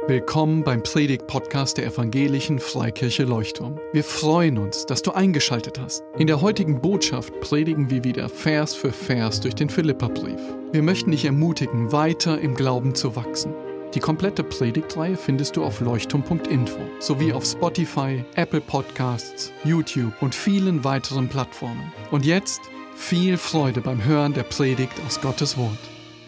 Willkommen beim Predigt-Podcast der Evangelischen Freikirche Leuchtturm. Wir freuen uns, dass du eingeschaltet hast. In der heutigen Botschaft predigen wir wieder Vers für Vers durch den Philipperbrief. Wir möchten dich ermutigen, weiter im Glauben zu wachsen. Die komplette Predigtreihe findest du auf leuchtturm.info sowie auf Spotify, Apple Podcasts, YouTube und vielen weiteren Plattformen. Und jetzt viel Freude beim Hören der Predigt aus Gottes Wort.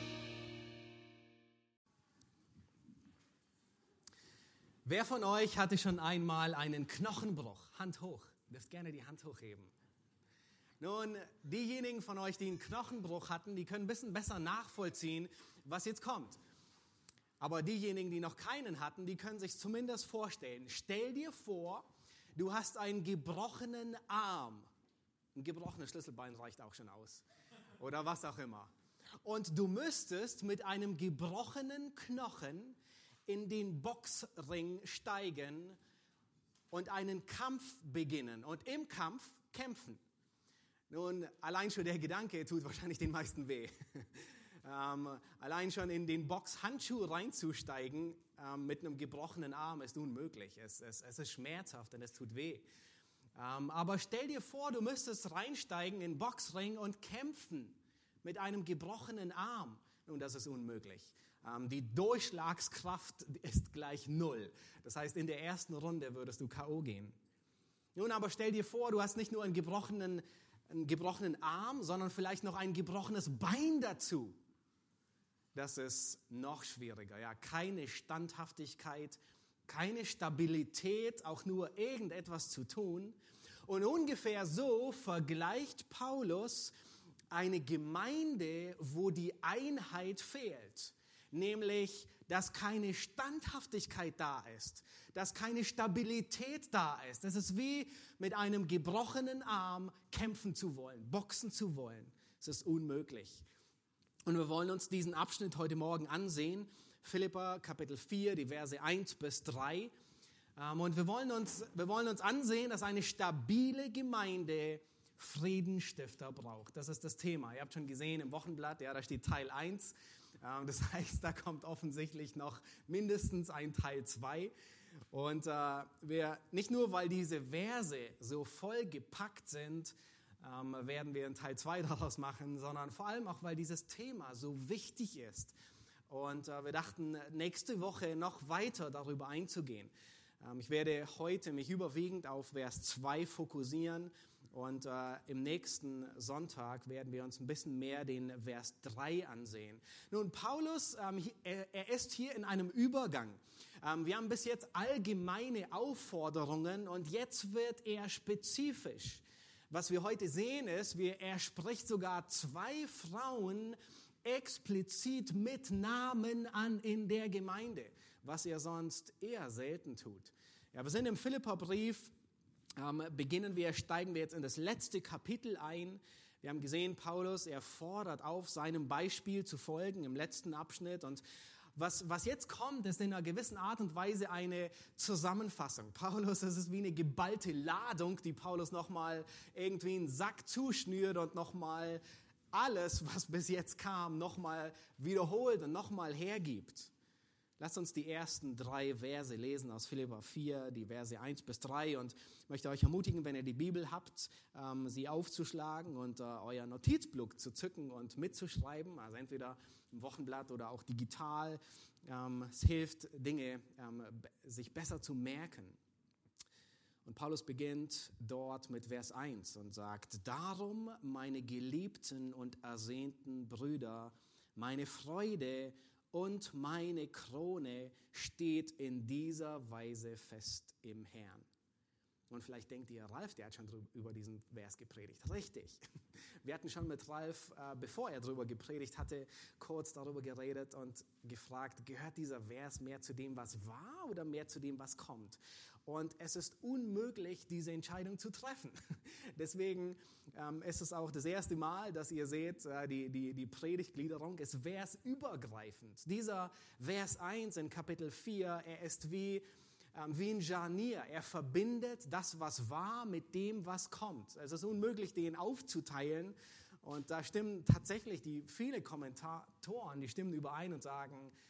Wer von euch hatte schon einmal einen Knochenbruch? Hand hoch. Ihr dürft gerne die Hand hochheben. Nun, diejenigen von euch, die einen Knochenbruch hatten, die können ein bisschen besser nachvollziehen, was jetzt kommt. Aber diejenigen, die noch keinen hatten, die können sich zumindest vorstellen. Stell dir vor, du hast einen gebrochenen Arm. Ein gebrochenes Schlüsselbein reicht auch schon aus. Oder was auch immer. Und du müsstest mit einem gebrochenen Knochen in den Boxring steigen und einen Kampf beginnen und im Kampf kämpfen. Nun, allein schon der Gedanke tut wahrscheinlich den meisten weh. Allein schon in den Boxhandschuh reinzusteigen mit einem gebrochenen Arm ist unmöglich. Es ist schmerzhaft und es tut weh. Aber stell dir vor, du müsstest reinsteigen in den Boxring und kämpfen mit einem gebrochenen Arm. Nun, das ist unmöglich. Die Durchschlagskraft ist gleich 0. Das heißt, in der ersten Runde würdest du K.O. gehen. Nun, aber stell dir vor, du hast nicht nur einen gebrochenen Arm, sondern vielleicht noch ein gebrochenes Bein dazu. Das ist noch schwieriger. Ja? Keine Standhaftigkeit, keine Stabilität, auch nur irgendetwas zu tun. Und ungefähr so vergleicht Paulus eine Gemeinde, wo die Einheit fehlt. Nämlich, dass keine Standhaftigkeit da ist, dass keine Stabilität da ist. Das ist wie mit einem gebrochenen Arm kämpfen zu wollen, boxen zu wollen. Es ist unmöglich. Und wir wollen uns diesen Abschnitt heute Morgen ansehen. Philipper Kapitel 4, die Verse 1 bis 3. Und wir wollen uns ansehen, dass eine stabile Gemeinde Friedensstifter braucht. Das ist das Thema. Ihr habt schon gesehen im Wochenblatt, ja, da steht Teil 1. Das heißt, da kommt offensichtlich noch mindestens ein Teil 2. Und nicht nur, weil diese Verse so voll gepackt sind, werden wir einen Teil 2 daraus machen, sondern vor allem auch, weil dieses Thema so wichtig ist. Und wir dachten, nächste Woche noch weiter darüber einzugehen. Ich werde heute mich überwiegend auf Vers 2 fokussieren. Und im nächsten Sonntag werden wir uns ein bisschen mehr den Vers 3 ansehen. Nun, Paulus, er ist hier in einem Übergang. Wir haben bis jetzt allgemeine Aufforderungen und jetzt wird er spezifisch. Was wir heute sehen ist, er spricht sogar 2 Frauen explizit mit Namen an in der Gemeinde, was er sonst eher selten tut. Ja, wir sind im Philipperbrief. Steigen wir jetzt in das letzte Kapitel ein. Wir haben gesehen, Paulus, er fordert auf, seinem Beispiel zu folgen im letzten Abschnitt. Und was jetzt kommt, ist in einer gewissen Art und Weise eine Zusammenfassung. Paulus, es ist wie eine geballte Ladung, die Paulus nochmal irgendwie in den Sack zuschnürt und nochmal alles, was bis jetzt kam, nochmal wiederholt und nochmal hergibt. Lasst uns die ersten 3 Verse lesen aus Philipper 4, die Verse 1 bis 3. Und ich möchte euch ermutigen, wenn ihr die Bibel habt, sie aufzuschlagen und euer Notizblock zu zücken und mitzuschreiben. Also entweder im Wochenblatt oder auch digital. Es hilft, Dinge sich besser zu merken. Und Paulus beginnt dort mit Vers 1 und sagt: Darum, meine geliebten und ersehnten Brüder, meine Freude und meine Krone steht in dieser Weise fest im Herrn. Und vielleicht denkt ihr, Ralf, der hat schon über diesen Vers gepredigt. Richtig. Wir hatten schon mit Ralf, bevor er darüber gepredigt hatte, kurz darüber geredet und gefragt, gehört dieser Vers mehr zu dem, was war oder mehr zu dem, was kommt? Und es ist unmöglich, diese Entscheidung zu treffen. Deswegen ist es auch das erste Mal, dass ihr seht, die Predigtgliederung ist versübergreifend. Dieser Vers 1 in Kapitel 4, er ist wie ein Scharnier. Er verbindet das, was war, mit dem, was kommt. Es ist unmöglich, den aufzuteilen. Und da stimmen tatsächlich viele Kommentatoren, die stimmen überein und sagen,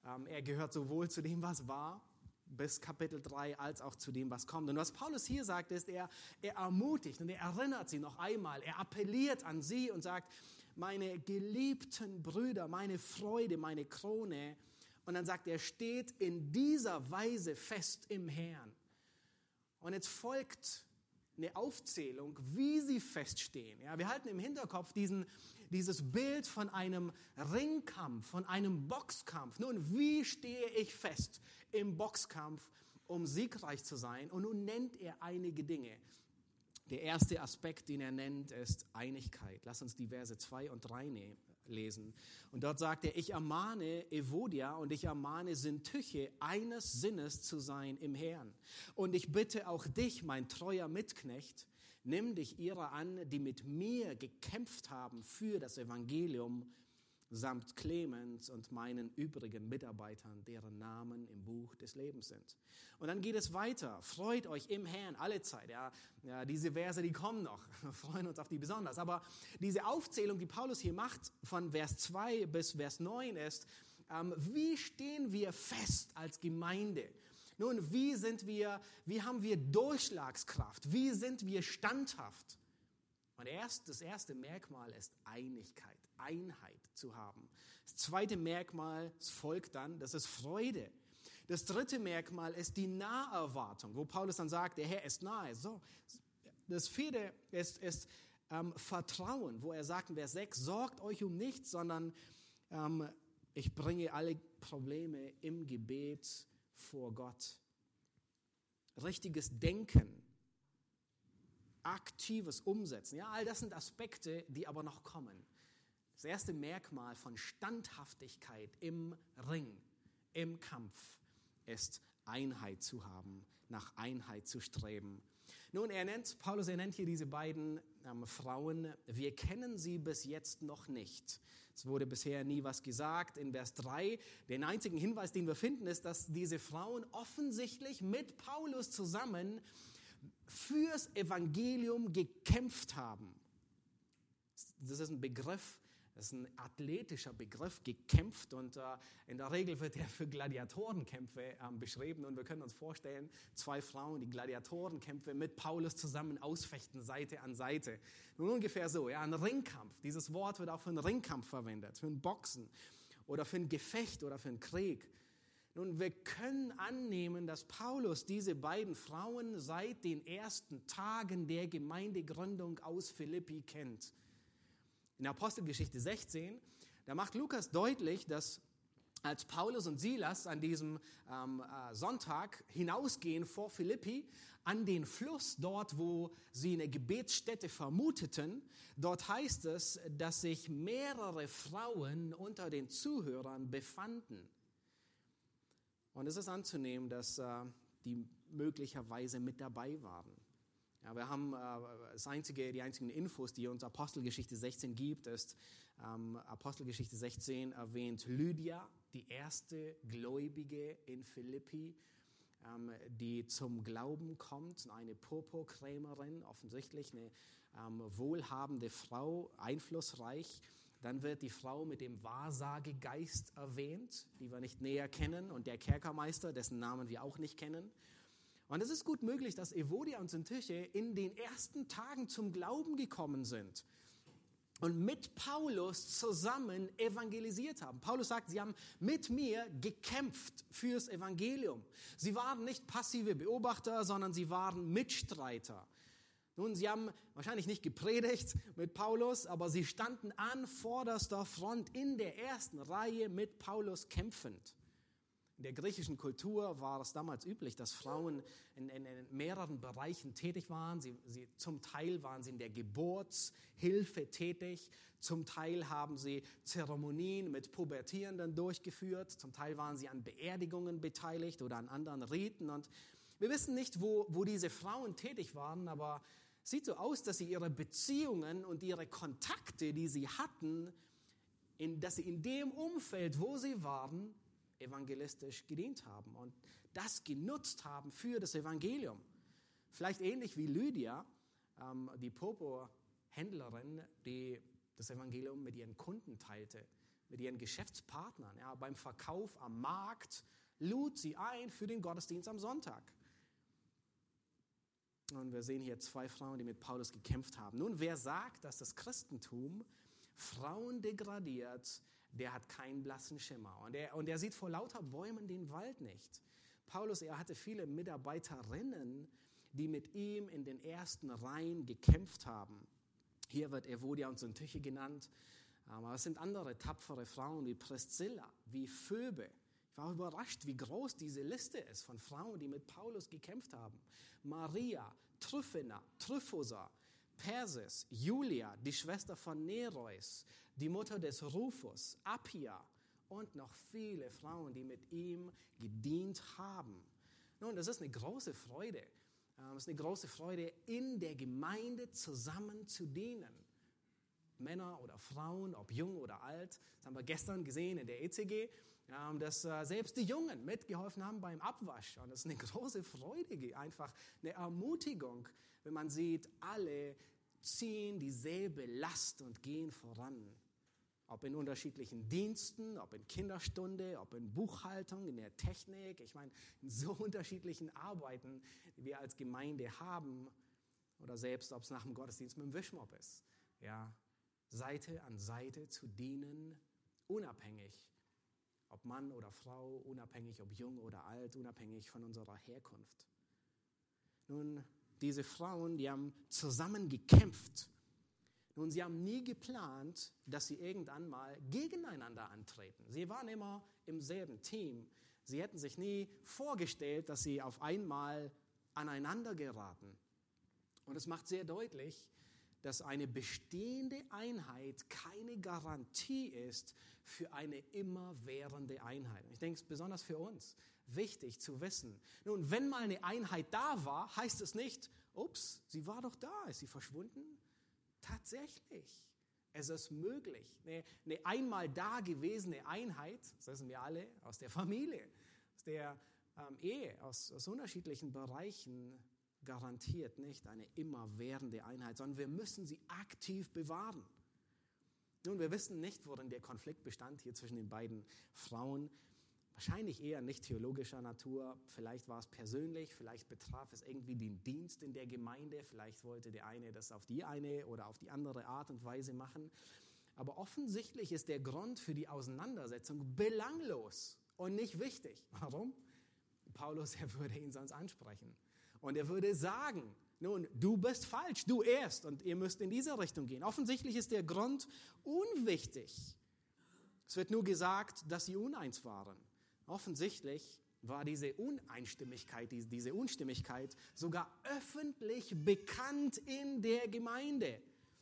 Er gehört sowohl zu dem, was war, bis Kapitel 3, als auch zu dem, was kommt. Und was Paulus hier sagt, ist, er ermutigt und er erinnert sie noch einmal. Er appelliert an sie und sagt, meine geliebten Brüder, meine Freude, meine Krone. Und dann sagt er, steht in dieser Weise fest im Herrn. Und jetzt folgt eine Aufzählung, wie sie feststehen. Ja, wir halten im Hinterkopf dieses Bild von einem Ringkampf, von einem Boxkampf. Nun, wie stehe ich fest im Boxkampf, um siegreich zu sein? Und nun nennt er einige Dinge. Der erste Aspekt, den er nennt, ist Einigkeit. Lass uns die Verse 2 und 3 lesen. Und dort sagt er, ich ermahne Evodia und ich ermahne Syntyche, eines Sinnes zu sein im Herrn. Und ich bitte auch dich, mein treuer Mitknecht, nimm dich ihrer an, die mit mir gekämpft haben für das Evangelium, samt Clemens und meinen übrigen Mitarbeitern, deren Namen im Buch des Lebens sind. Und dann geht es weiter. Freut euch im Herrn alle Zeit. Ja, diese Verse, die kommen noch. Wir freuen uns auf die besonders. Aber diese Aufzählung, die Paulus hier macht, von Vers 2 bis Vers 9 ist, wie stehen wir fest als Gemeinde? Nun, wie haben wir Durchschlagskraft? Wie sind wir standhaft? Und das erste Merkmal ist Einigkeit, Einheit zu haben. Das zweite Merkmal, es folgt dann, das ist Freude. Das dritte Merkmal ist die Naherwartung, wo Paulus dann sagt, der Herr ist nahe. So. Das vierte ist Vertrauen, wo er sagt in Vers 6, sorgt euch um nichts, sondern ich bringe alle Probleme im Gebet vor Gott. Richtiges Denken. Aktives Umsetzen. Ja, all das sind Aspekte, die aber noch kommen. Das erste Merkmal von Standhaftigkeit im Ring, im Kampf, ist Einheit zu haben, nach Einheit zu streben. Nun, Paulus nennt hier diese beiden Frauen, wir kennen sie bis jetzt noch nicht. Es wurde bisher nie was gesagt. In Vers 3, den einzigen Hinweis, den wir finden, ist, dass diese Frauen offensichtlich mit Paulus zusammen fürs Evangelium gekämpft haben. Das ist ein Begriff, das ist ein athletischer Begriff, gekämpft, und in der Regel wird er für Gladiatorenkämpfe beschrieben, und wir können uns vorstellen, zwei Frauen, die Gladiatorenkämpfe mit Paulus zusammen ausfechten, Seite an Seite. Nun ungefähr so, ja, ein Ringkampf. Dieses Wort wird auch für einen Ringkampf verwendet, für ein Boxen oder für ein Gefecht oder für einen Krieg. Nun, wir können annehmen, dass Paulus diese beiden Frauen seit den ersten Tagen der Gemeindegründung aus Philippi kennt. In der Apostelgeschichte 16, da macht Lukas deutlich, dass als Paulus und Silas an diesem Sonntag hinausgehen vor Philippi, an den Fluss dort, wo sie eine Gebetsstätte vermuteten, dort heißt es, dass sich mehrere Frauen unter den Zuhörern befanden. Und es ist anzunehmen, dass die möglicherweise mit dabei waren. Ja, wir haben die einzigen Infos, die uns Apostelgeschichte 16 gibt, ist Apostelgeschichte 16 erwähnt Lydia, die erste Gläubige in Philippi, die zum Glauben kommt, eine Purpurkrämerin, offensichtlich eine wohlhabende Frau, einflussreich. Dann wird die Frau mit dem Wahrsagegeist erwähnt, die wir nicht näher kennen, und der Kerkermeister, dessen Namen wir auch nicht kennen. Und es ist gut möglich, dass Evodia und Syntyche in den ersten Tagen zum Glauben gekommen sind und mit Paulus zusammen evangelisiert haben. Paulus sagt, sie haben mit mir gekämpft fürs Evangelium. Sie waren nicht passive Beobachter, sondern sie waren Mitstreiter. Nun, sie haben wahrscheinlich nicht gepredigt mit Paulus, aber sie standen an vorderster Front in der ersten Reihe mit Paulus kämpfend. In der griechischen Kultur war es damals üblich, dass Frauen in mehreren Bereichen tätig waren. Zum Teil waren sie in der Geburtshilfe tätig, zum Teil haben sie Zeremonien mit Pubertierenden durchgeführt, zum Teil waren sie an Beerdigungen beteiligt oder an anderen Riten. Und wir wissen nicht, wo diese Frauen tätig waren, aber es sieht so aus, dass sie ihre Beziehungen und ihre Kontakte, die sie hatten, dass sie in dem Umfeld, wo sie waren, evangelistisch gedient haben und das genutzt haben für das Evangelium. Vielleicht ähnlich wie Lydia, die Purpurhändlerin, die das Evangelium mit ihren Kunden teilte. mit ihren Geschäftspartnern. Ja, beim Verkauf am Markt lud sie ein für den Gottesdienst am Sonntag. Und wir sehen hier 2 Frauen, die mit Paulus gekämpft haben. Nun, wer sagt, dass das Christentum Frauen degradiert, der hat keinen blassen Schimmer. Und er sieht vor lauter Bäumen den Wald nicht. Paulus, er hatte viele Mitarbeiterinnen, die mit ihm in den ersten Reihen gekämpft haben. Hier wird Evodia und Syntyche genannt. Aber es sind andere tapfere Frauen wie Priscilla, wie Phoebe. Ich war überrascht, wie groß diese Liste ist von Frauen, die mit Paulus gekämpft haben. Maria, Tryphena, Tryphosa, Persis, Julia, die Schwester von Nereus, die Mutter des Rufus, Appia und noch viele Frauen, die mit ihm gedient haben. Nun, das ist eine große Freude. Es ist eine große Freude, in der Gemeinde zusammen zu dienen. Männer oder Frauen, ob jung oder alt. Das haben wir gestern gesehen in der ECG, dass selbst die Jungen mitgeholfen haben beim Abwasch. Und das ist eine große Freude, einfach eine Ermutigung, wenn man sieht, alle ziehen dieselbe Last und gehen voran. Ob in unterschiedlichen Diensten, ob in Kinderstunde, ob in Buchhaltung, in der Technik. Ich meine, in so unterschiedlichen Arbeiten, die wir als Gemeinde haben. Oder selbst, ob es nach dem Gottesdienst mit dem Wischmopp ist. Ja, Seite an Seite zu dienen, unabhängig, ob Mann oder Frau, unabhängig, ob jung oder alt, unabhängig von unserer Herkunft. Nun, diese Frauen, die haben zusammen gekämpft. Nun, sie haben nie geplant, dass sie irgendwann mal gegeneinander antreten. Sie waren immer im selben Team. Sie hätten sich nie vorgestellt, dass sie auf einmal aneinander geraten. Und es macht sehr deutlich, dass eine bestehende Einheit keine Garantie ist für eine immerwährende Einheit. Ich denke, es ist besonders für uns wichtig zu wissen. Nun, wenn mal eine Einheit da war, heißt es nicht, ups, sie war doch da, ist sie verschwunden? Tatsächlich, es ist möglich. Eine einmal da gewesene Einheit, das wissen wir alle, aus der Familie, aus der Ehe, aus unterschiedlichen Bereichen, garantiert nicht eine immerwährende Einheit, sondern wir müssen sie aktiv bewahren. Nun, wir wissen nicht, worin der Konflikt bestand hier zwischen den beiden Frauen. Wahrscheinlich eher nicht theologischer Natur. Vielleicht war es persönlich, vielleicht betraf es irgendwie den Dienst in der Gemeinde. Vielleicht wollte der eine das auf die eine oder auf die andere Art und Weise machen. Aber offensichtlich ist der Grund für die Auseinandersetzung belanglos und nicht wichtig. Warum? Paulus, er würde ihn sonst ansprechen. Und er würde sagen, nun, du bist falsch, du erst, und ihr müsst in diese Richtung gehen. Offensichtlich ist der Grund unwichtig. Es wird nur gesagt, dass sie uneins waren. Offensichtlich war diese Uneinstimmigkeit, diese Unstimmigkeit sogar öffentlich bekannt in der Gemeinde.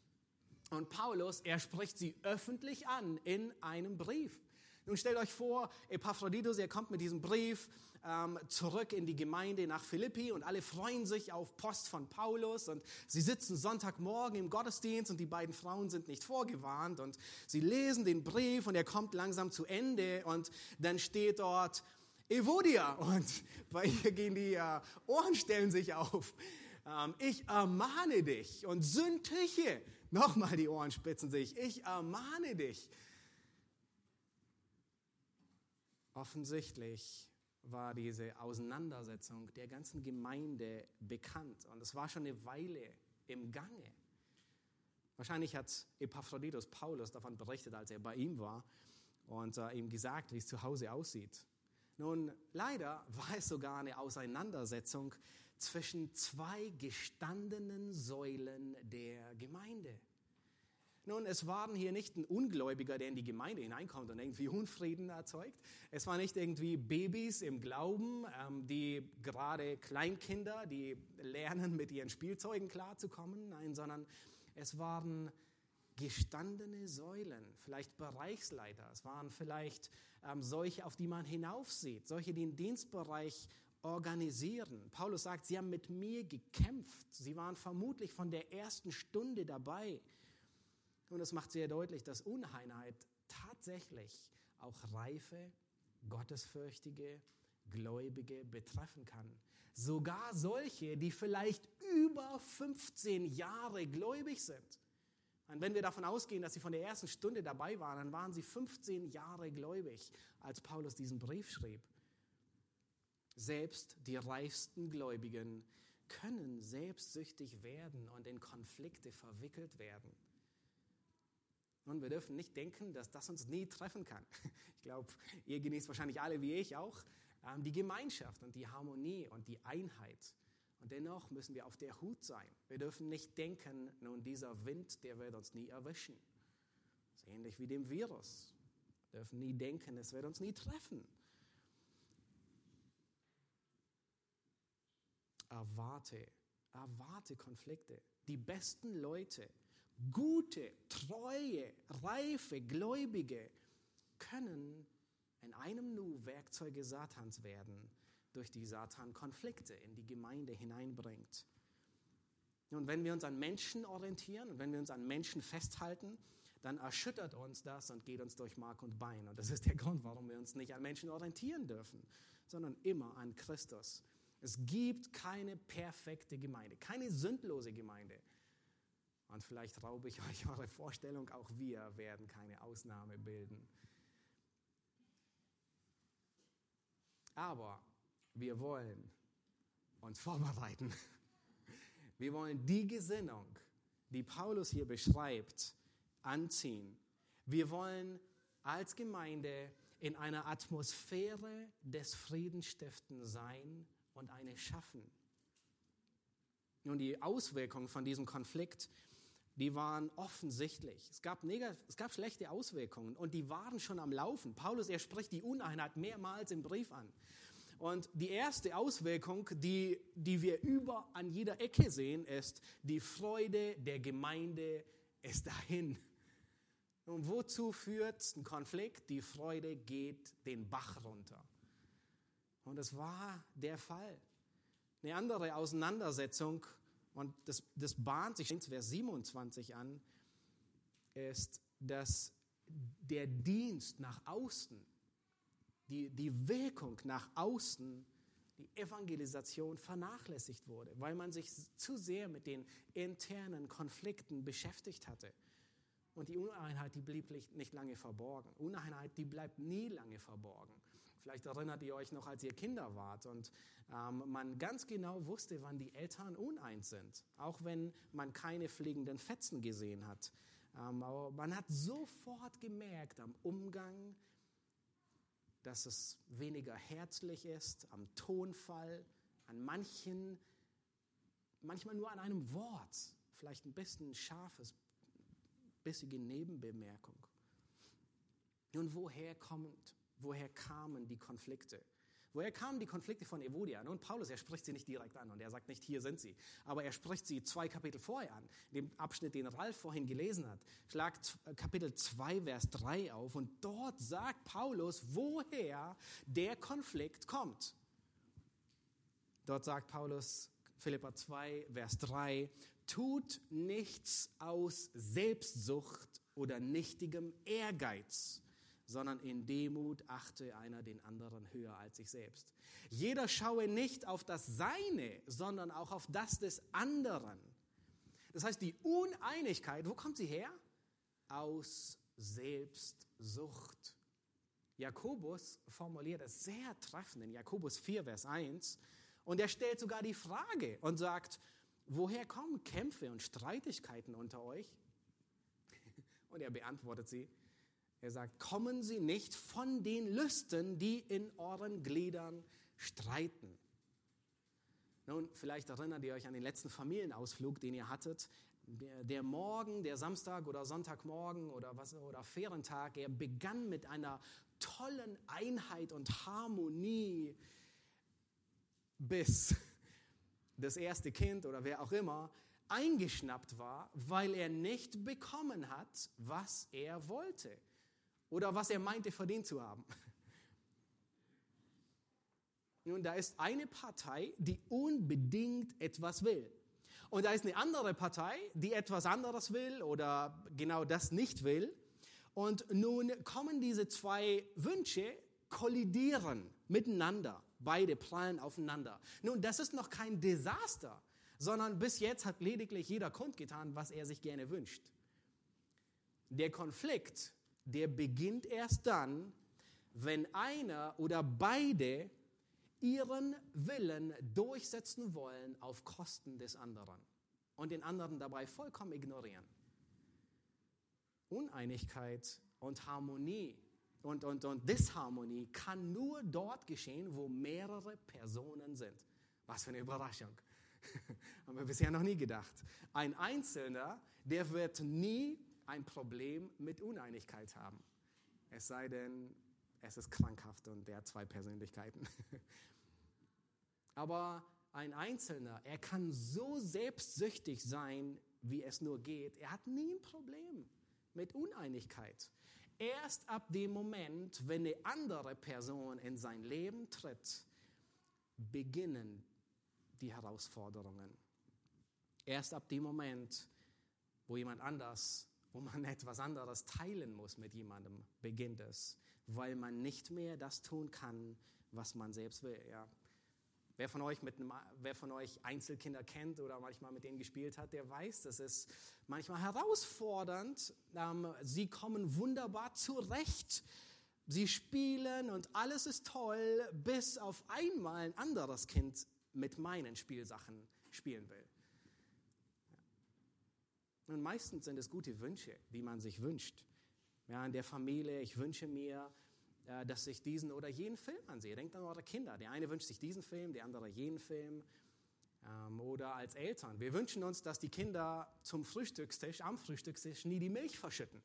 Und Paulus, er spricht sie öffentlich an in einem Brief. Nun stellt euch vor, Epaphroditus, er kommt mit diesem Brief zurück in die Gemeinde nach Philippi und alle freuen sich auf Post von Paulus und sie sitzen Sonntagmorgen im Gottesdienst und die beiden Frauen sind nicht vorgewarnt und sie lesen den Brief und er kommt langsam zu Ende und dann steht dort Evodia und bei ihr gehen die Ohren stellen sich auf. Ich ermahne dich und Syntyche, nochmal die Ohren spitzen sich, ich ermahne dich. Offensichtlich war diese Auseinandersetzung der ganzen Gemeinde bekannt und es war schon eine Weile im Gange. Wahrscheinlich hat Epaphroditus Paulus davon berichtet, als er bei ihm war und ihm gesagt, wie es zu Hause aussieht. Nun, leider war es sogar eine Auseinandersetzung zwischen 2 gestandenen Säulen der Gemeinde. Nun, es waren hier nicht ein Ungläubiger, der in die Gemeinde hineinkommt und irgendwie Unfrieden erzeugt. Es waren nicht irgendwie Babys im Glauben, die gerade Kleinkinder, die lernen, mit ihren Spielzeugen klarzukommen. Nein, sondern es waren gestandene Säulen, vielleicht Bereichsleiter. Es waren vielleicht solche, auf die man hinaufsieht, solche, die den Dienstbereich organisieren. Paulus sagt, sie haben mit mir gekämpft. Sie waren vermutlich von der ersten Stunde dabei. Und es macht sehr deutlich, dass Uneinheit tatsächlich auch reife, gottesfürchtige, Gläubige betreffen kann. Sogar solche, die vielleicht über 15 Jahre gläubig sind. Und wenn wir davon ausgehen, dass sie von der ersten Stunde dabei waren, dann waren sie 15 Jahre gläubig, als Paulus diesen Brief schrieb. Selbst die reichsten Gläubigen können selbstsüchtig werden und in Konflikte verwickelt werden. Und wir dürfen nicht denken, dass das uns nie treffen kann. Ich glaube, ihr genießt wahrscheinlich alle, wie ich auch, die Gemeinschaft und die Harmonie und die Einheit. Und dennoch müssen wir auf der Hut sein. Wir dürfen nicht denken, nun dieser Wind, der wird uns nie erwischen. Das ist ähnlich wie dem Virus. Wir dürfen nie denken, es wird uns nie treffen. Erwarte Konflikte. Die besten Leute, gute, treue, reife, Gläubige können in einem Nu Werkzeuge Satans werden, durch die Satan Konflikte in die Gemeinde hineinbringt. Und wenn wir uns an Menschen orientieren und wenn wir uns an Menschen festhalten, dann erschüttert uns das und geht uns durch Mark und Bein. Und das ist der Grund, warum wir uns nicht an Menschen orientieren dürfen, sondern immer an Christus. Es gibt keine perfekte Gemeinde, keine sündlose Gemeinde. Und vielleicht raube ich euch eure Vorstellung, auch wir werden keine Ausnahme bilden. Aber wir wollen uns vorbereiten. Wir wollen die Gesinnung, die Paulus hier beschreibt, anziehen. Wir wollen als Gemeinde in einer Atmosphäre des Friedensstiften sein und eine schaffen. Nun, die Auswirkungen von diesem Konflikt, die waren offensichtlich. Es gab schlechte Auswirkungen und die waren schon am Laufen. Paulus, er spricht die Uneinheit mehrmals im Brief an. Und die erste Auswirkung, die wir an jeder Ecke sehen, ist, die Freude der Gemeinde ist dahin. Und wozu führt ein Konflikt? Die Freude geht den Bach runter. Und das war der Fall. Eine andere Auseinandersetzung, und das bahnt sich in Vers 27 an, ist, dass der Dienst nach außen, die Wirkung nach außen, die Evangelisation vernachlässigt wurde, weil man sich zu sehr mit den internen Konflikten beschäftigt hatte. Und die Uneinheit, die blieb nicht lange verborgen. Uneinheit, die bleibt nie lange verborgen. Vielleicht erinnert ihr euch noch, als ihr Kinder wart und man ganz genau wusste, wann die Eltern uneins sind, auch wenn man keine fliegenden Fetzen gesehen hat. Aber man hat sofort gemerkt am Umgang, dass es weniger herzlich ist, am Tonfall, an manchmal nur an einem Wort, vielleicht ein bisschen scharfes, bissige Nebenbemerkung. Nun, woher kamen die Konflikte? Woher kamen die Konflikte von Evodia? Nun, Paulus, er spricht sie nicht direkt an und er sagt nicht, hier sind sie. Aber er spricht sie 2 Kapitel vorher an. In dem Abschnitt, den Ralf vorhin gelesen hat, schlagt Kapitel 2, Vers 3 auf und dort sagt Paulus, woher der Konflikt kommt. Dort sagt Paulus, Philipper 2, Vers 3, tut nichts aus Selbstsucht oder nichtigem Ehrgeiz, sondern in Demut achte einer den anderen höher als sich selbst. Jeder schaue nicht auf das Seine, sondern auch auf das des anderen. Das heißt, die Uneinigkeit, wo kommt sie her? Aus Selbstsucht. Jakobus formuliert es sehr treffend in Jakobus 4, Vers 1. Und er stellt sogar die Frage und sagt, woher kommen Kämpfe und Streitigkeiten unter euch? Und er beantwortet sie. Er sagt, kommen sie nicht von den Lüsten, die in euren Gliedern streiten. Nun, vielleicht erinnert ihr euch an den letzten Familienausflug, den ihr hattet. Der Morgen, der Samstag oder Sonntagmorgen oder Ferientag, er begann mit einer tollen Einheit und Harmonie, bis das erste Kind oder wer auch immer eingeschnappt war, weil er nicht bekommen hat, was er wollte oder was er meinte verdient zu haben. Nun, da ist eine Partei, die unbedingt etwas will. Und da ist eine andere Partei, die etwas anderes will oder genau das nicht will. Und nun kommen diese 2 Wünsche, kollidieren miteinander. Beide prallen aufeinander. Nun, das ist noch kein Desaster, sondern bis jetzt hat lediglich jeder kundgetan, was er sich gerne wünscht. Der Konflikt, der beginnt erst dann, wenn einer oder beide ihren Willen durchsetzen wollen auf Kosten des anderen und den anderen dabei vollkommen ignorieren. Uneinigkeit und Harmonie und Disharmonie kann nur dort geschehen, wo mehrere Personen sind. Was für eine Überraschung. Haben wir bisher noch nie gedacht. Ein Einzelner, der wird nie ein Problem mit Uneinigkeit haben. Es sei denn, es ist krankhaft und der hat 2 Persönlichkeiten. Aber ein Einzelner, er kann so selbstsüchtig sein, wie es nur geht. Er hat nie ein Problem mit Uneinigkeit. Erst ab dem Moment, wenn eine andere Person in sein Leben tritt, beginnen die Herausforderungen. Erst ab dem Moment, wo man etwas anderes teilen muss mit jemandem, beginnt es, weil man nicht mehr das tun kann, was man selbst will. Ja. Wer von euch Einzelkinder kennt oder manchmal mit denen gespielt hat, der weiß, das ist manchmal herausfordernd. Sie kommen wunderbar zurecht. Sie spielen und alles ist toll, bis auf einmal ein anderes Kind mit meinen Spielsachen spielen will. Und meistens sind es gute Wünsche, die man sich wünscht. Ja, in der Familie, ich wünsche mir, dass ich diesen oder jenen Film ansehe. Denkt an eure Kinder. Der eine wünscht sich diesen Film, der andere jenen Film. Oder als Eltern. Wir wünschen uns, dass die Kinder am Frühstückstisch nie die Milch verschütten.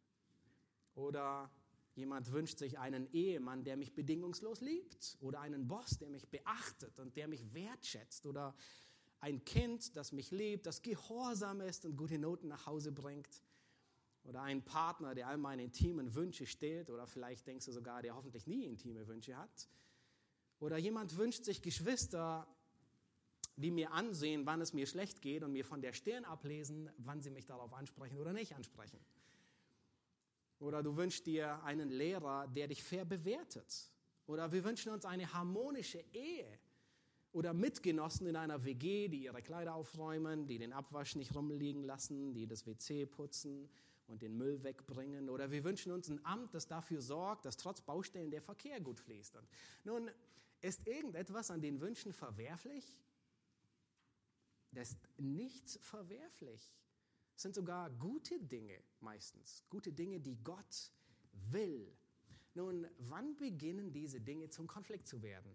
Oder jemand wünscht sich einen Ehemann, der mich bedingungslos liebt. Oder einen Boss, der mich beachtet und der mich wertschätzt. Oder ein Kind, das mich liebt, das gehorsam ist und gute Noten nach Hause bringt. Oder ein Partner, der all meine intimen Wünsche stillt. Oder vielleicht denkst du sogar, der hoffentlich nie intime Wünsche hat. Oder jemand wünscht sich Geschwister, die mir ansehen, wann es mir schlecht geht und mir von der Stirn ablesen, wann sie mich darauf ansprechen oder nicht ansprechen. Oder du wünschst dir einen Lehrer, der dich fair bewertet. Oder wir wünschen uns eine harmonische Ehe. Oder Mitgenossen in einer WG, die ihre Kleider aufräumen, die den Abwasch nicht rumliegen lassen, die das WC putzen und den Müll wegbringen. Oder wir wünschen uns ein Amt, das dafür sorgt, dass trotz Baustellen der Verkehr gut fließt. Und nun, ist irgendetwas an den Wünschen verwerflich? Das ist nichts verwerflich. Es sind sogar gute Dinge meistens. Gute Dinge, die Gott will. Nun, wann beginnen diese Dinge zum Konflikt zu werden?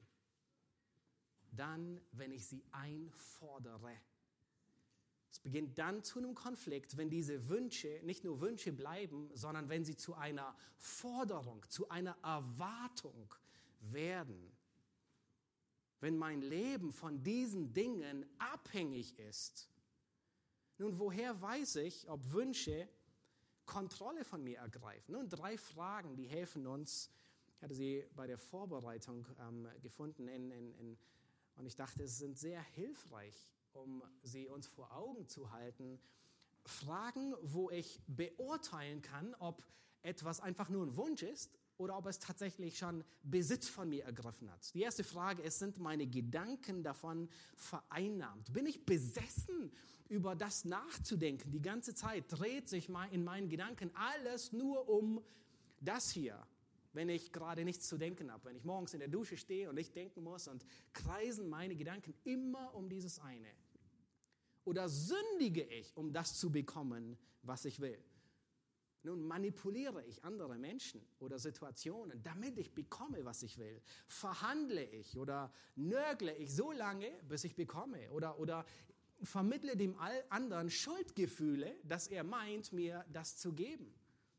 Dann, wenn ich sie einfordere. Es beginnt dann zu einem Konflikt, wenn diese Wünsche nicht nur Wünsche bleiben, sondern wenn sie zu einer Forderung, zu einer Erwartung werden. Wenn mein Leben von diesen Dingen abhängig ist. Nun, woher weiß ich, ob Wünsche Kontrolle von mir ergreifen? Nun, 3 Fragen, die helfen uns. Ich hatte sie bei der Vorbereitung gefunden und ich dachte, es sind sehr hilfreich, um sie uns vor Augen zu halten. Fragen, wo ich beurteilen kann, ob etwas einfach nur ein Wunsch ist oder ob es tatsächlich schon Besitz von mir ergriffen hat. Die erste Frage ist, sind meine Gedanken davon vereinnahmt? Bin ich besessen, über das nachzudenken? Die ganze Zeit dreht sich in meinen Gedanken alles nur um das hier. Wenn ich gerade nichts zu denken habe, wenn ich morgens in der Dusche stehe und nicht denken muss und kreisen meine Gedanken immer um dieses eine. Oder sündige ich, um das zu bekommen, was ich will? Nun manipuliere ich andere Menschen oder Situationen, damit ich bekomme, was ich will. Verhandle ich oder nörgle ich so lange, bis ich bekomme. Oder vermittle dem anderen Schuldgefühle, dass er meint, mir das zu geben.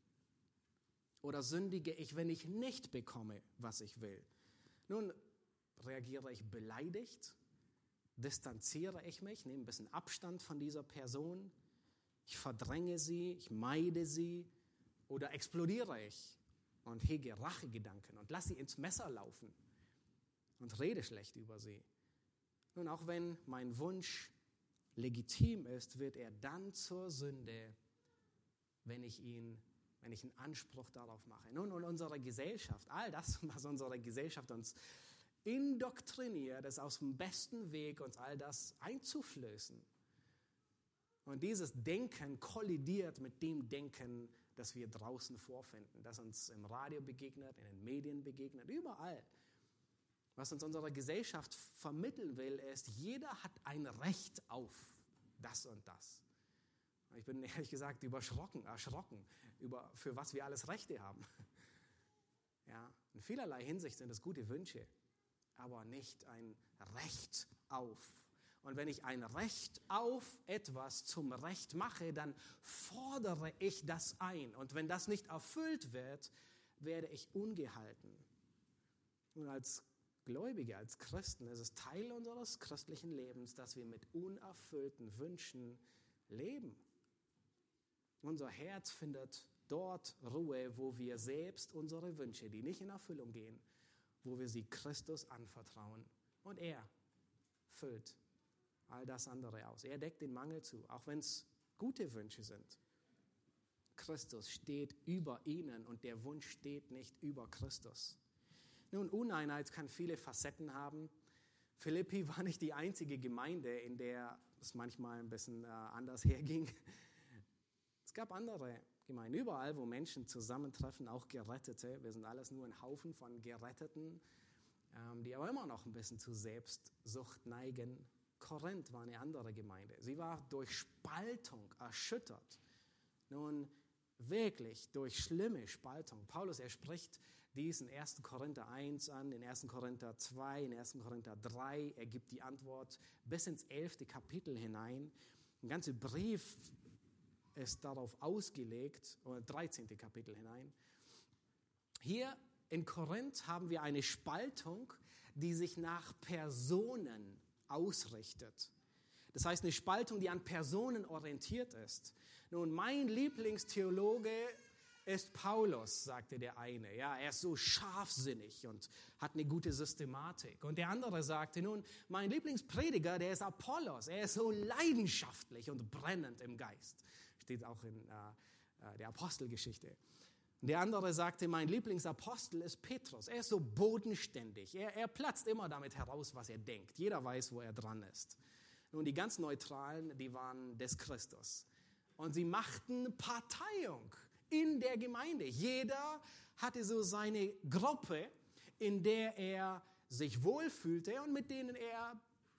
Oder sündige ich, wenn ich nicht bekomme, was ich will? Nun, reagiere ich beleidigt? Distanziere ich mich? Nehme ein bisschen Abstand von dieser Person? Ich verdränge sie, ich meide sie? Oder explodiere ich und hege Rachegedanken und lasse sie ins Messer laufen und rede schlecht über sie? Nun, auch wenn mein Wunsch legitim ist, wird er dann zur Sünde, wenn ich einen Anspruch darauf mache. Nun, und unsere Gesellschaft, all das, was unsere Gesellschaft uns indoktriniert, ist aus dem besten Weg, uns all das einzuflößen. Und dieses Denken kollidiert mit dem Denken, das wir draußen vorfinden, das uns im Radio begegnet, in den Medien begegnet, überall. Was uns unsere Gesellschaft vermitteln will, ist, jeder hat ein Recht auf das und das. Ich bin ehrlich gesagt erschrocken, für was wir alles Rechte haben. Ja, in vielerlei Hinsicht sind es gute Wünsche, aber nicht ein Recht auf. Und wenn ich ein Recht auf etwas zum Recht mache, dann fordere ich das ein. Und wenn das nicht erfüllt wird, werde ich ungehalten. Und als Gläubige, als Christen ist es Teil unseres christlichen Lebens, dass wir mit unerfüllten Wünschen leben. Unser Herz findet dort Ruhe, wo wir selbst unsere Wünsche, die nicht in Erfüllung gehen, wo wir sie Christus anvertrauen. Und er füllt all das andere aus. Er deckt den Mangel zu, auch wenn es gute Wünsche sind. Christus steht über ihnen und der Wunsch steht nicht über Christus. Nun, Uneinheit kann viele Facetten haben. Philippi war nicht die einzige Gemeinde, in der es manchmal ein bisschen anders herging. Es gab andere Gemeinden, überall, wo Menschen zusammentreffen, auch Gerettete. Wir sind alles nur ein Haufen von Geretteten, die aber immer noch ein bisschen zu Selbstsucht neigen. Korinth war eine andere Gemeinde. Sie war durch Spaltung erschüttert. Nun, wirklich durch schlimme Spaltung. Paulus, er spricht dies in 1. Korinther 1 an, in 1. Korinther 2, in 1. Korinther 3. Er gibt die Antwort bis ins 11. Kapitel hinein. Ein ganzer Brief ist darauf ausgelegt, oder 13. Kapitel hinein. Hier in Korinth haben wir eine Spaltung, die sich nach Personen ausrichtet. Das heißt, eine Spaltung, die an Personen orientiert ist. Nun, mein Lieblingstheologe ist Paulus, sagte der eine. Ja, er ist so scharfsinnig und hat eine gute Systematik. Und der andere sagte, nun, mein Lieblingsprediger, der ist Apollos. Er ist so leidenschaftlich und brennend im Geist. Steht auch in der Apostelgeschichte. Und der andere sagte, mein Lieblingsapostel ist Petrus. Er ist so bodenständig. Er platzt immer damit heraus, was er denkt. Jeder weiß, wo er dran ist. Nun, die ganz Neutralen, die waren des Christus. Und sie machten Parteiung in der Gemeinde. Jeder hatte so seine Gruppe, in der er sich wohlfühlte und mit denen er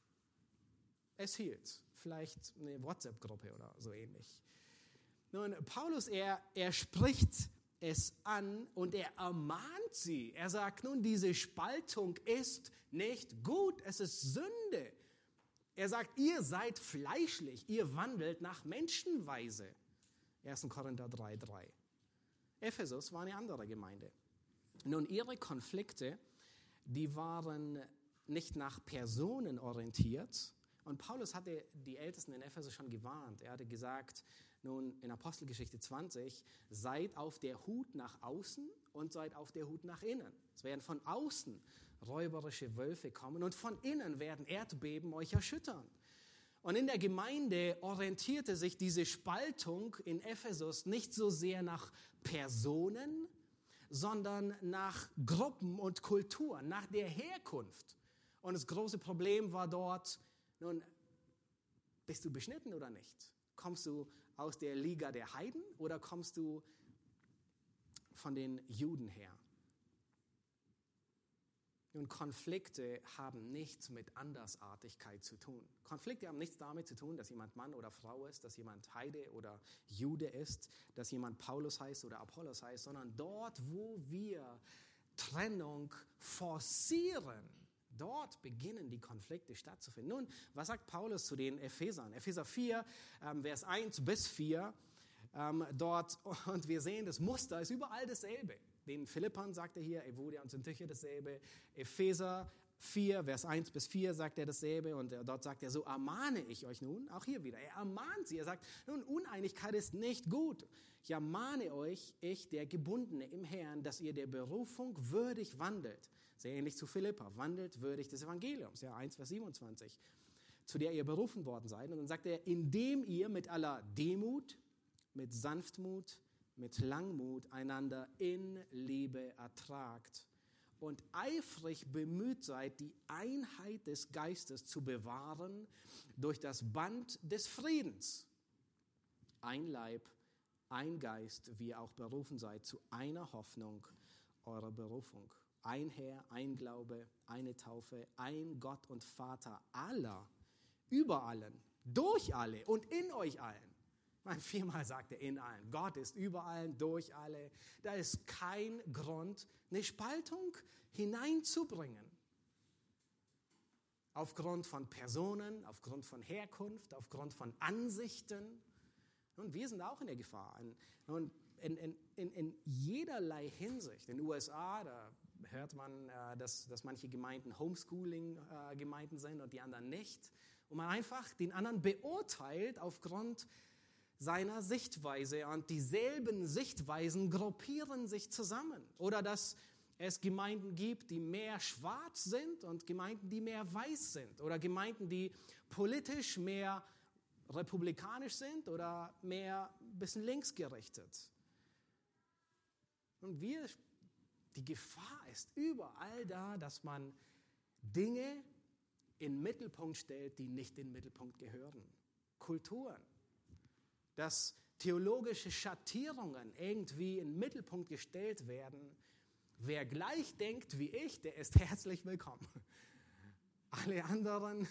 es hielt. Vielleicht eine WhatsApp-Gruppe oder so ähnlich. Nun, Paulus, er spricht es an und er ermahnt sie. Er sagt nun, diese Spaltung ist nicht gut, es ist Sünde. Er sagt, ihr seid fleischlich, ihr wandelt nach Menschenweise. 1. Korinther 3,3. Ephesus war eine andere Gemeinde. Nun, ihre Konflikte, die waren nicht nach Personen orientiert. Und Paulus hatte die Ältesten in Ephesus schon gewarnt. Er hatte gesagt, nun in Apostelgeschichte 20, seid auf der Hut nach außen und seid auf der Hut nach innen. Es werden von außen räuberische Wölfe kommen und von innen werden Erdbeben euch erschüttern. Und in der Gemeinde orientierte sich diese Spaltung in Ephesus nicht so sehr nach Personen, sondern nach Gruppen und Kulturen, nach der Herkunft. Und das große Problem war dort, nun, bist du beschnitten oder nicht? Kommst du aus der Liga der Heiden oder kommst du von den Juden her? Nun, Konflikte haben nichts mit Andersartigkeit zu tun. Konflikte haben nichts damit zu tun, dass jemand Mann oder Frau ist, dass jemand Heide oder Jude ist, dass jemand Paulus heißt oder Apollos heißt, sondern dort, wo wir Trennung forcieren, dort beginnen die Konflikte stattzufinden. Nun, was sagt Paulus zu den Ephesern? Epheser 4, Vers 1 bis 4, dort, und wir sehen, das Muster ist überall dasselbe. Den Philippern sagt er hier, Evodia und Syntyche dasselbe. Epheser 4, Vers 1 bis 4 sagt er dasselbe. Und dort sagt er, so ermahne ich euch nun, auch hier wieder. Er ermahnt sie, er sagt, nun, Uneinigkeit ist nicht gut. Ich ermahne euch, ich, der Gebundene im Herrn, dass ihr der Berufung würdig wandelt. Sehr ähnlich zu Philippa, wandelt würdig des Evangeliums. Ja, 1, Vers 27. Zu der ihr berufen worden seid. Und dann sagt er, indem ihr mit aller Demut, mit Sanftmut, mit Langmut einander in Liebe ertragt und eifrig bemüht seid, die Einheit des Geistes zu bewahren durch das Band des Friedens. Ein Leib, ein Geist, wie ihr auch berufen seid, zu einer Hoffnung eurer Berufung. Ein Herr, ein Glaube, eine Taufe, ein Gott und Vater aller, über allen, durch alle und in euch allen. Viermal sagt er in allen. Gott ist über allen, durch alle. Da ist kein Grund, eine Spaltung hineinzubringen. Aufgrund von Personen, aufgrund von Herkunft, aufgrund von Ansichten. Und wir sind auch in der Gefahr. Und in jederlei Hinsicht. In den USA, da hört man, dass manche Gemeinden Homeschooling-Gemeinden sind und die anderen nicht. Und man einfach den anderen beurteilt aufgrund seiner Sichtweise. Und dieselben Sichtweisen gruppieren sich zusammen. Oder dass es Gemeinden gibt, die mehr schwarz sind und Gemeinden, die mehr weiß sind. Oder Gemeinden, die politisch mehr republikanisch sind oder mehr ein bisschen linksgerichtet. Und die Gefahr ist überall da, dass man Dinge in den Mittelpunkt stellt, die nicht in den Mittelpunkt gehören. Kulturen. Dass theologische Schattierungen irgendwie in den Mittelpunkt gestellt werden. Wer gleich denkt wie ich, der ist herzlich willkommen. Alle anderen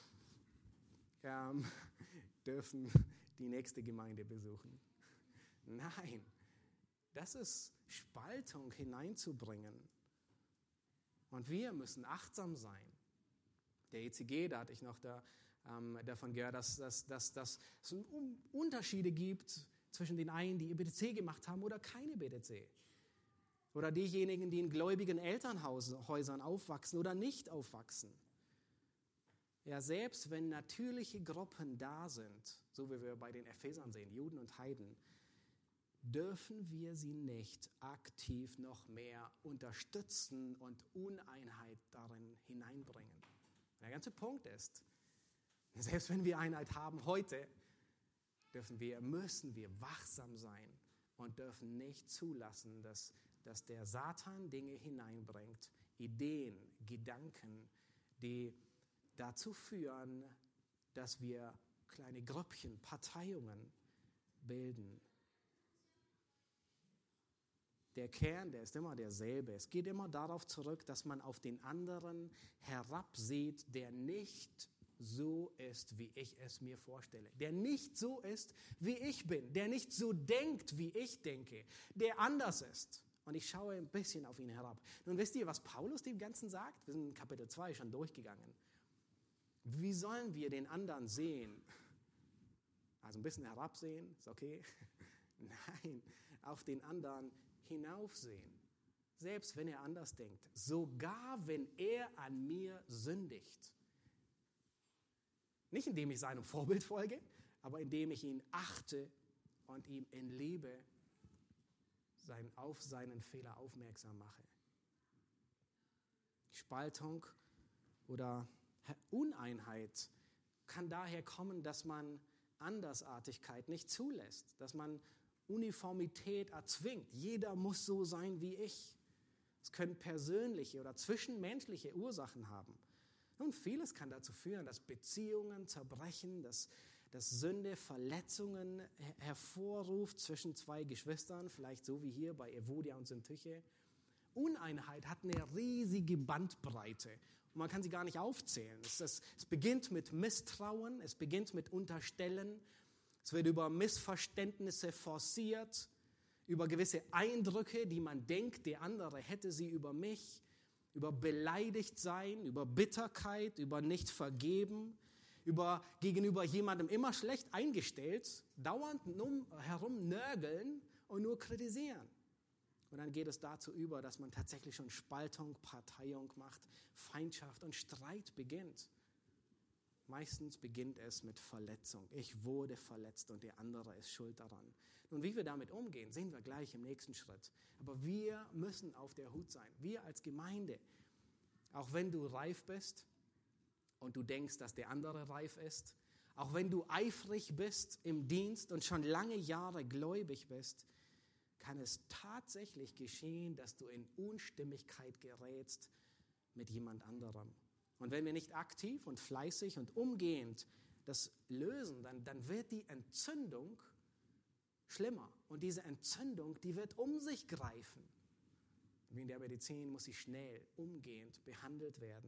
dürfen die nächste Gemeinde besuchen. Nein, das ist Spaltung hineinzubringen. Und wir müssen achtsam sein. Der ECG, da hatte ich noch davon gehört, dass es Unterschiede gibt zwischen den einen, die BTC gemacht haben oder keine BTC. Oder diejenigen, die in gläubigen Elternhäusern aufwachsen oder nicht aufwachsen. Ja, selbst wenn natürliche Gruppen da sind, so wie wir bei den Ephesern sehen, Juden und Heiden, dürfen wir sie nicht aktiv noch mehr unterstützen und Uneinheit darin hineinbringen. Der ganze Punkt ist, selbst wenn wir Einheit haben heute, müssen wir wachsam sein und dürfen nicht zulassen, dass der Satan Dinge hineinbringt, Ideen, Gedanken, die dazu führen, dass wir kleine Grüppchen, Parteiungen bilden. Der Kern, der ist immer derselbe. Es geht immer darauf zurück, dass man auf den anderen herabsieht, der nicht so ist, wie ich es mir vorstelle. Der nicht so ist, wie ich bin. Der nicht so denkt, wie ich denke. Der anders ist. Und ich schaue ein bisschen auf ihn herab. Nun wisst ihr, was Paulus dem Ganzen sagt? Wir sind in Kapitel 2 schon durchgegangen. Wie sollen wir den anderen sehen? Also ein bisschen herabsehen, ist okay. Nein, auf den anderen hinaufsehen. Selbst wenn er anders denkt. Sogar wenn er an mir sündigt. Nicht indem ich seinem Vorbild folge, aber indem ich ihn achte und ihm in Liebe auf seinen Fehler aufmerksam mache. Spaltung oder Uneinheit kann daher kommen, dass man Andersartigkeit nicht zulässt, dass man Uniformität erzwingt. Jeder muss so sein wie ich. Es können persönliche oder zwischenmenschliche Ursachen haben. Und vieles kann dazu führen, dass Beziehungen zerbrechen, dass Sünde Verletzungen hervorruft zwischen zwei Geschwistern, vielleicht so wie hier bei Evodia und Syntyche. Uneinheit hat eine riesige Bandbreite und man kann sie gar nicht aufzählen. Es beginnt mit Misstrauen, es beginnt mit Unterstellen, es wird über Missverständnisse forciert, über gewisse Eindrücke, die man denkt, der andere hätte sie über mich, über beleidigt sein, über Bitterkeit, über nicht vergeben, über gegenüber jemandem immer schlecht eingestellt, dauernd herumnörgeln und nur kritisieren. Und dann geht es dazu über, dass man tatsächlich schon Spaltung, Parteiung macht, Feindschaft und Streit beginnt. Meistens beginnt es mit Verletzung. Ich wurde verletzt und der andere ist schuld daran. Und wie wir damit umgehen, sehen wir gleich im nächsten Schritt. Aber wir müssen auf der Hut sein. Wir als Gemeinde, auch wenn du reif bist und du denkst, dass der andere reif ist, auch wenn du eifrig bist im Dienst und schon lange Jahre gläubig bist, kann es tatsächlich geschehen, dass du in Unstimmigkeit gerätst mit jemand anderem. Und wenn wir nicht aktiv und fleißig und umgehend das lösen, dann wird die Entzündung schlimmer. Und diese Entzündung, die wird um sich greifen. Wie in der Medizin muss sie schnell, umgehend behandelt werden.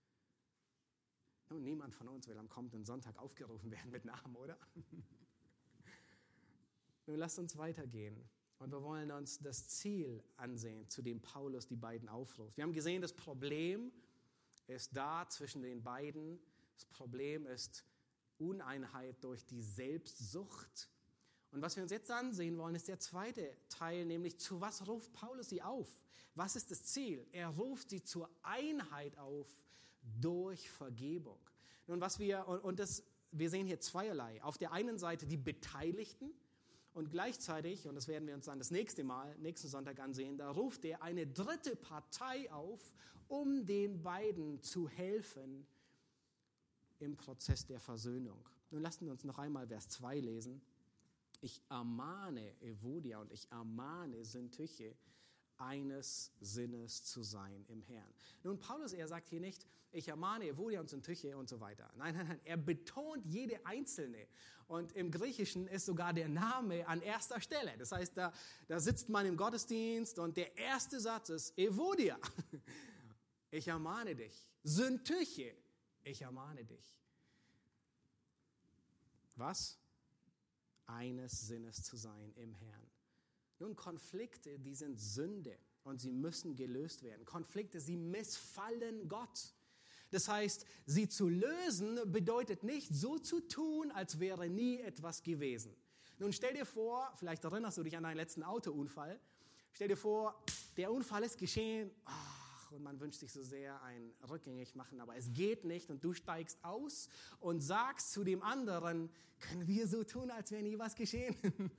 Nun, niemand von uns will am kommenden Sonntag aufgerufen werden mit Namen, oder? Nun, lasst uns weitergehen. Und wir wollen uns das Ziel ansehen, zu dem Paulus die beiden aufruft. Wir haben gesehen, das Problem ist da zwischen den beiden. Das Problem ist Uneinheit durch die Selbstsucht. Und was wir uns jetzt ansehen wollen, ist der zweite Teil, nämlich zu was ruft Paulus sie auf? Was ist das Ziel? Er ruft sie zur Einheit auf durch Vergebung. Nun, wir sehen hier zweierlei. Auf der einen Seite die Beteiligten und gleichzeitig, und das werden wir uns dann das nächsten Sonntag ansehen, da ruft er eine dritte Partei auf, um den beiden zu helfen im Prozess der Versöhnung. Nun lassen wir uns noch einmal Vers 2 lesen. Ich ermahne Evodia und ich ermahne Syntyche, eines Sinnes zu sein im Herrn. Nun, Paulus, er sagt hier nicht, ich ermahne Evodia und Syntyche und so weiter. Nein, er betont jede einzelne. Und im Griechischen ist sogar der Name an erster Stelle. Das heißt, da sitzt man im Gottesdienst und der erste Satz ist Evodia, ich ermahne dich. Syntyche, ich ermahne dich. Was? Eines Sinnes zu sein im Herrn. Nun, Konflikte, die sind Sünde und sie müssen gelöst werden. Konflikte, sie missfallen Gott. Das heißt, sie zu lösen bedeutet nicht, so zu tun, als wäre nie etwas gewesen. Nun stell dir vor, vielleicht erinnerst du dich an deinen letzten Autounfall. Stell dir vor, der Unfall ist geschehen. Und man wünscht sich so sehr ein rückgängig machen, aber es geht nicht und du steigst aus und sagst zu dem anderen, können wir so tun, als wäre nie was geschehen?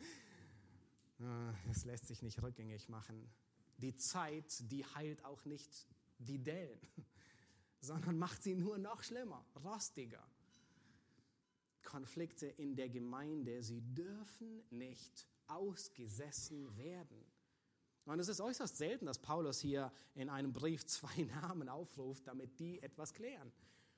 Das lässt sich nicht rückgängig machen. Die Zeit, die heilt auch nicht die Dellen, sondern macht sie nur noch schlimmer, rostiger. Konflikte in der Gemeinde, sie dürfen nicht ausgesessen werden. Und es ist äußerst selten, dass Paulus hier in einem Brief 2 Namen aufruft, damit die etwas klären.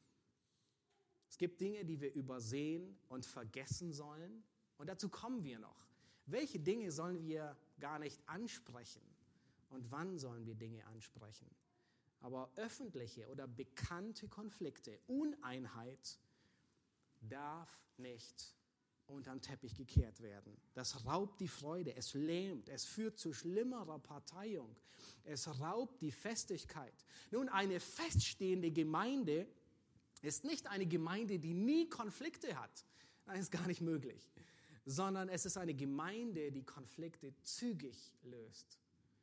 Es gibt Dinge, die wir übersehen und vergessen sollen. Und dazu kommen wir noch. Welche Dinge sollen wir gar nicht ansprechen? Und wann sollen wir Dinge ansprechen? Aber öffentliche oder bekannte Konflikte, Uneinheit darf nicht unterm Teppich gekehrt werden. Das raubt die Freude, es lähmt, es führt zu schlimmerer Parteiung, es raubt die Festigkeit. Nun, eine feststehende Gemeinde ist nicht eine Gemeinde, die nie Konflikte hat. Das ist gar nicht möglich. Sondern es ist eine Gemeinde, die Konflikte zügig löst.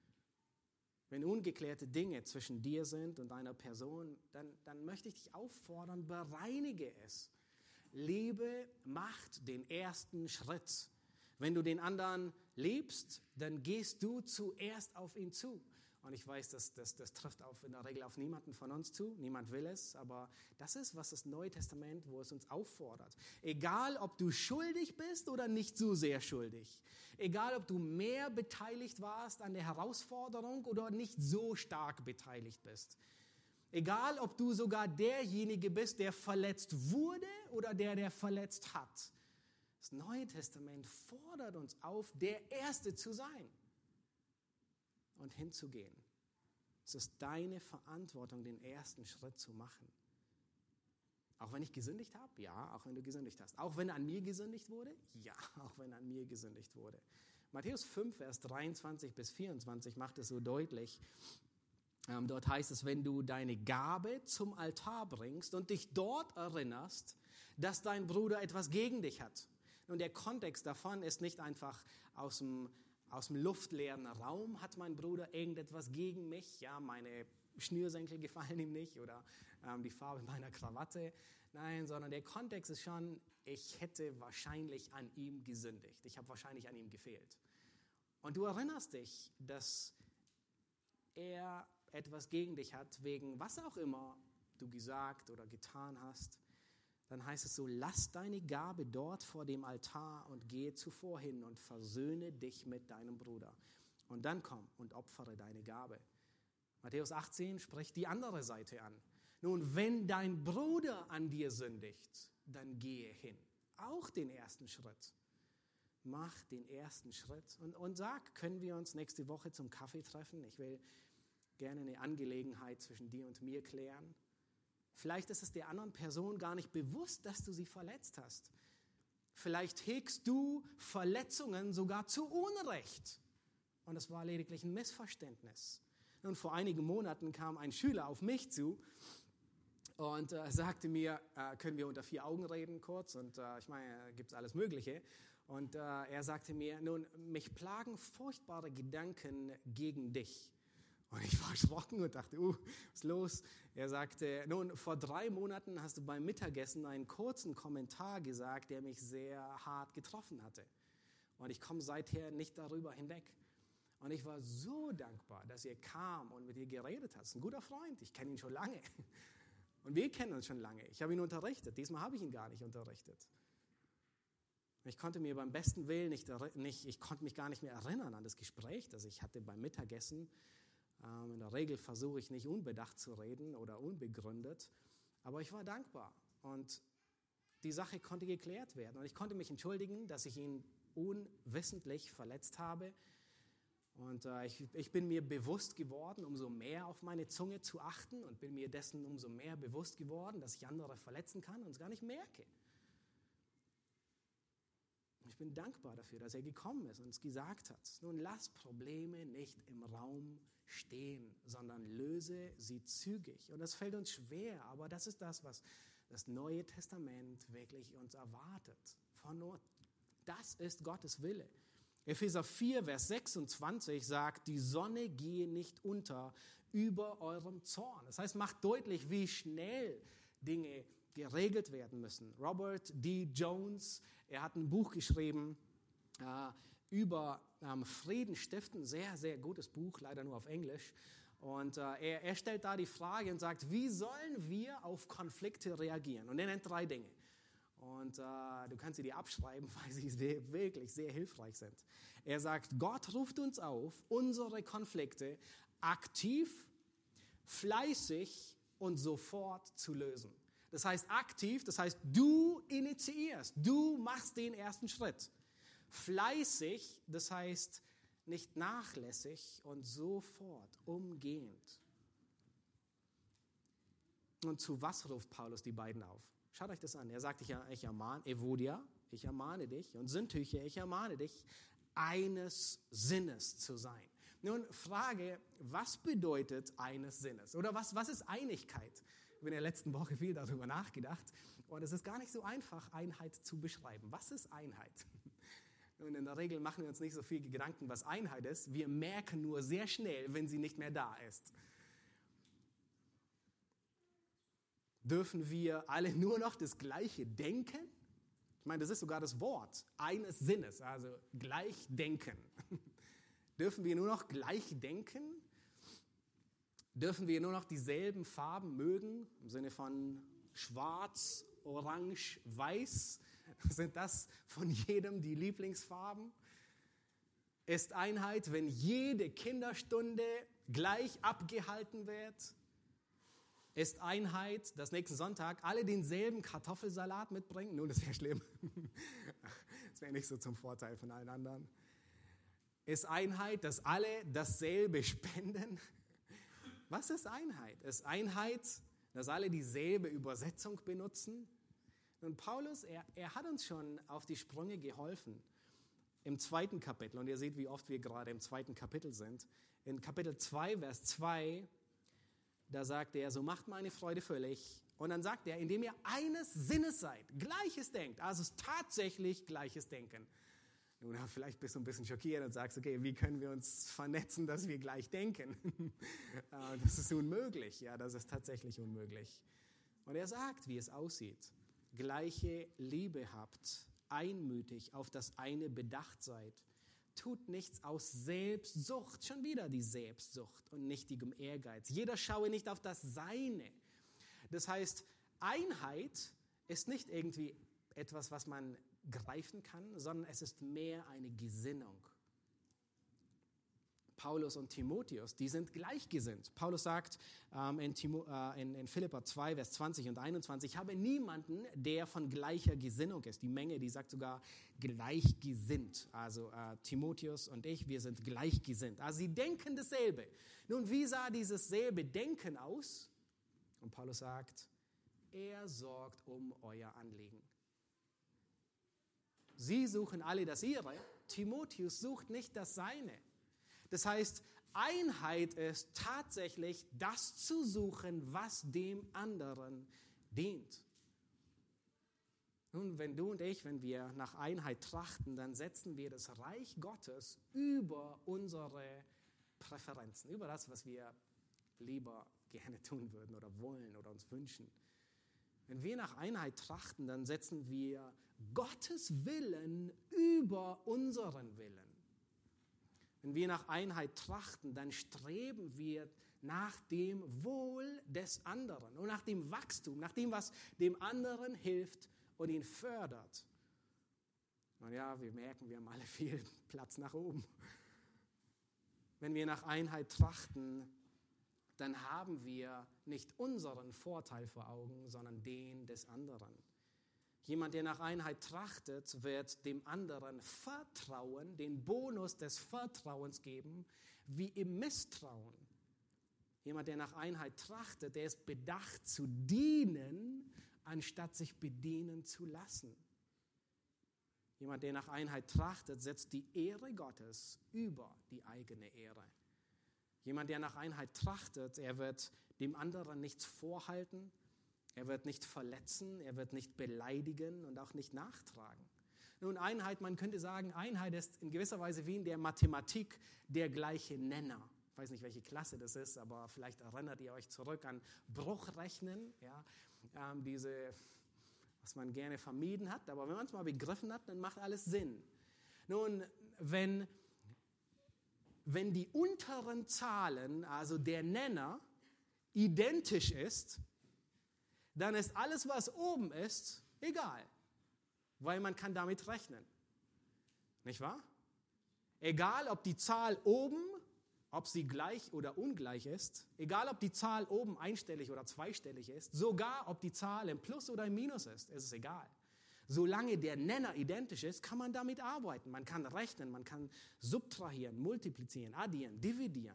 Wenn ungeklärte Dinge zwischen dir sind und einer Person, dann möchte ich dich auffordern, bereinige es. Liebe macht den ersten Schritt. Wenn du den anderen liebst, dann gehst du zuerst auf ihn zu. Und ich weiß, das trifft in der Regel auf niemanden von uns zu. Niemand will es, aber das ist, was das Neue Testament, wo es uns auffordert. Egal, ob du schuldig bist oder nicht so sehr schuldig. Egal, ob du mehr beteiligt warst an der Herausforderung oder nicht so stark beteiligt bist. Egal, ob du sogar derjenige bist, der verletzt wurde oder der verletzt hat. Das Neue Testament fordert uns auf, der Erste zu sein und hinzugehen. Es ist deine Verantwortung, den ersten Schritt zu machen. Auch wenn ich gesündigt habe? Ja, auch wenn du gesündigt hast. Auch wenn an mir gesündigt wurde? Ja, auch wenn an mir gesündigt wurde. Matthäus 5, Vers 23 bis 24 macht es so deutlich. Dort heißt es, wenn du deine Gabe zum Altar bringst und dich dort erinnerst, dass dein Bruder etwas gegen dich hat. Und der Kontext davon ist nicht einfach aus dem luftleeren Raum hat mein Bruder irgendetwas gegen mich. Ja, meine Schnürsenkel gefallen ihm nicht oder die Farbe meiner Krawatte. Nein, sondern der Kontext ist schon, ich hätte wahrscheinlich an ihm gesündigt. Ich habe wahrscheinlich an ihm gefehlt. Und du erinnerst dich, dass er etwas gegen dich hat, wegen was auch immer du gesagt oder getan hast. Dann heißt es so, lass deine Gabe dort vor dem Altar und gehe zuvor hin und versöhne dich mit deinem Bruder. Und dann komm und opfere deine Gabe. Matthäus 18 spricht die andere Seite an. Nun, wenn dein Bruder an dir sündigt, dann gehe hin. Auch den ersten Schritt. Mach den ersten Schritt und sag, können wir uns nächste Woche zum Kaffee treffen? Ich will gerne eine Angelegenheit zwischen dir und mir klären. Vielleicht ist es der anderen Person gar nicht bewusst, dass du sie verletzt hast. Vielleicht hegst du Verletzungen sogar zu Unrecht. Und es war lediglich ein Missverständnis. Und vor einigen Monaten kam ein Schüler auf mich zu und sagte mir, können wir unter 4 Augen reden kurz? Und ich meine, da gibt es alles Mögliche. Und er sagte mir, nun, mich plagen furchtbare Gedanken gegen dich. Und ich war erschrocken und dachte, was ist los? Er sagte, nun, vor 3 Monaten hast du beim Mittagessen einen kurzen Kommentar gesagt, der mich sehr hart getroffen hatte. Und ich komme seither nicht darüber hinweg. Und ich war so dankbar, dass ihr kam und mit ihr geredet habt. Ein guter Freund, ich kenne ihn schon lange. Und wir kennen uns schon lange. Ich habe ihn unterrichtet. Diesmal habe ich ihn gar nicht unterrichtet. Ich konnte mir beim besten Willen ich konnte mich gar nicht mehr erinnern an das Gespräch, das ich hatte beim Mittagessen. In der Regel versuche ich nicht unbedacht zu reden oder unbegründet, aber ich war dankbar und die Sache konnte geklärt werden. Und ich konnte mich entschuldigen, dass ich ihn unwissentlich verletzt habe. Und ich bin mir bewusst geworden, umso mehr auf meine Zunge zu achten und bin mir dessen umso mehr bewusst geworden, dass ich andere verletzen kann und es gar nicht merke. Ich bin dankbar dafür, dass er gekommen ist und es gesagt hat. Nun lass Probleme nicht im Raum stehen, sondern löse sie zügig. Und das fällt uns schwer, aber das ist das, was das Neue Testament wirklich uns erwartet. Das ist Gottes Wille. Epheser 4, Vers 26 sagt, die Sonne gehe nicht unter über eurem Zorn. Das heißt, macht deutlich, wie schnell Dinge geregelt werden müssen. Robert D. Jones, er hat ein Buch geschrieben über Frieden stiften, sehr, sehr gutes Buch, leider nur auf Englisch. Und er stellt da die Frage und sagt, wie sollen wir auf Konflikte reagieren? Und er nennt 3 Dinge. Und du kannst sie dir abschreiben, weil sie wirklich sehr hilfreich sind. Er sagt, Gott ruft uns auf, unsere Konflikte aktiv, fleißig und sofort zu lösen. Das heißt aktiv, das heißt du initiierst, du machst den ersten Schritt. Fleißig, das heißt nicht nachlässig und sofort, umgehend. Und zu was ruft Paulus die beiden auf? Schaut euch das an. Er sagt, ich ermahne, Evodia, ich ermahne dich und Syntyche, ich ermahne dich, eines Sinnes zu sein. Nun, Frage, was bedeutet eines Sinnes? Oder was ist Einigkeit? Ich habe in der letzten Woche viel darüber nachgedacht und es ist gar nicht so einfach, Einheit zu beschreiben. Was ist Einheit? Und in der Regel machen wir uns nicht so viel Gedanken, was Einheit ist. Wir merken nur sehr schnell, wenn sie nicht mehr da ist. Dürfen wir alle nur noch das Gleiche denken? Ich meine, das ist sogar das Wort eines Sinnes, also gleich denken. Dürfen wir nur noch gleich denken? Dürfen wir nur noch dieselben Farben mögen? Im Sinne von schwarz, orange, weiß? Sind das von jedem die Lieblingsfarben? Ist Einheit, wenn jede Kinderstunde gleich abgehalten wird? Ist Einheit, dass nächsten Sonntag alle denselben Kartoffelsalat mitbringen? Nun, das wäre schlimm. Das wäre nicht so zum Vorteil von allen anderen. Ist Einheit, dass alle dasselbe spenden? Was ist Einheit? Ist Einheit, dass alle dieselbe Übersetzung benutzen? Und Paulus, er hat uns schon auf die Sprünge geholfen im 2. Kapitel. Und ihr seht, wie oft wir gerade im 2. Kapitel sind. In Kapitel 2, Vers 2, da sagt er, so macht meine Freude völlig. Und dann sagt er, indem ihr eines Sinnes seid, Gleiches denkt. Also es ist tatsächlich Gleiches Denken. Nun, vielleicht bist du ein bisschen schockiert und sagst, okay, wie können wir uns vernetzen, dass wir gleich denken? Das ist unmöglich. Ja, das ist tatsächlich unmöglich. Und er sagt, wie es aussieht. Gleiche Liebe habt, einmütig auf das eine bedacht seid. Tut nichts aus Selbstsucht, schon wieder die Selbstsucht und nichtigem Ehrgeiz. Jeder schaue nicht auf das Seine. Das heißt, Einheit ist nicht irgendwie etwas, was man greifen kann, sondern es ist mehr eine Gesinnung. Paulus und Timotheus, die sind gleichgesinnt. Paulus sagt in Philipper 2, Vers 20 und 21, ich habe niemanden, der von gleicher Gesinnung ist. Die Menge, die sagt sogar gleichgesinnt. Also Timotheus und ich, wir sind gleichgesinnt. Also sie denken dasselbe. Nun, wie sah dieses selbe Denken aus? Und Paulus sagt, er sorgt um euer Anliegen. Sie suchen alle das ihre, Timotheus sucht nicht das seine. Das heißt, Einheit ist tatsächlich das zu suchen, was dem anderen dient. Nun, wenn du und ich, wenn wir nach Einheit trachten, dann setzen wir das Reich Gottes über unsere Präferenzen, über das, was wir lieber gerne tun würden oder wollen oder uns wünschen. Wenn wir nach Einheit trachten, dann setzen wir Gottes Willen über unseren Willen. Wenn wir nach Einheit trachten, dann streben wir nach dem Wohl des anderen und nach dem Wachstum, nach dem, was dem anderen hilft und ihn fördert. Und ja, wir merken, wir haben alle viel Platz nach oben. Wenn wir nach Einheit trachten, dann haben wir nicht unseren Vorteil vor Augen, sondern den des anderen. Jemand, der nach Einheit trachtet, wird dem anderen Vertrauen, den Bonus des Vertrauens geben, wie im Misstrauen. Jemand, der nach Einheit trachtet, der ist bedacht zu dienen, anstatt sich bedienen zu lassen. Jemand, der nach Einheit trachtet, setzt die Ehre Gottes über die eigene Ehre. Jemand, der nach Einheit trachtet, er wird dem anderen nichts vorhalten, er wird nicht verletzen, er wird nicht beleidigen und auch nicht nachtragen. Nun, Einheit, man könnte sagen, Einheit ist in gewisser Weise wie in der Mathematik der gleiche Nenner. Ich weiß nicht, welche Klasse das ist, aber vielleicht erinnert ihr euch zurück an Bruchrechnen, ja, was man gerne vermieden hat, aber wenn man es mal begriffen hat, dann macht alles Sinn. Nun, wenn die unteren Zahlen, also der Nenner, identisch ist, dann ist alles, was oben ist, egal, weil man kann damit rechnen. Nicht wahr? Egal, ob die Zahl oben, ob sie gleich oder ungleich ist, egal, ob die Zahl oben einstellig oder zweistellig ist, sogar, ob die Zahl im Plus oder im Minus ist es egal. Solange der Nenner identisch ist, kann man damit arbeiten. Man kann rechnen, man kann subtrahieren, multiplizieren, addieren, dividieren.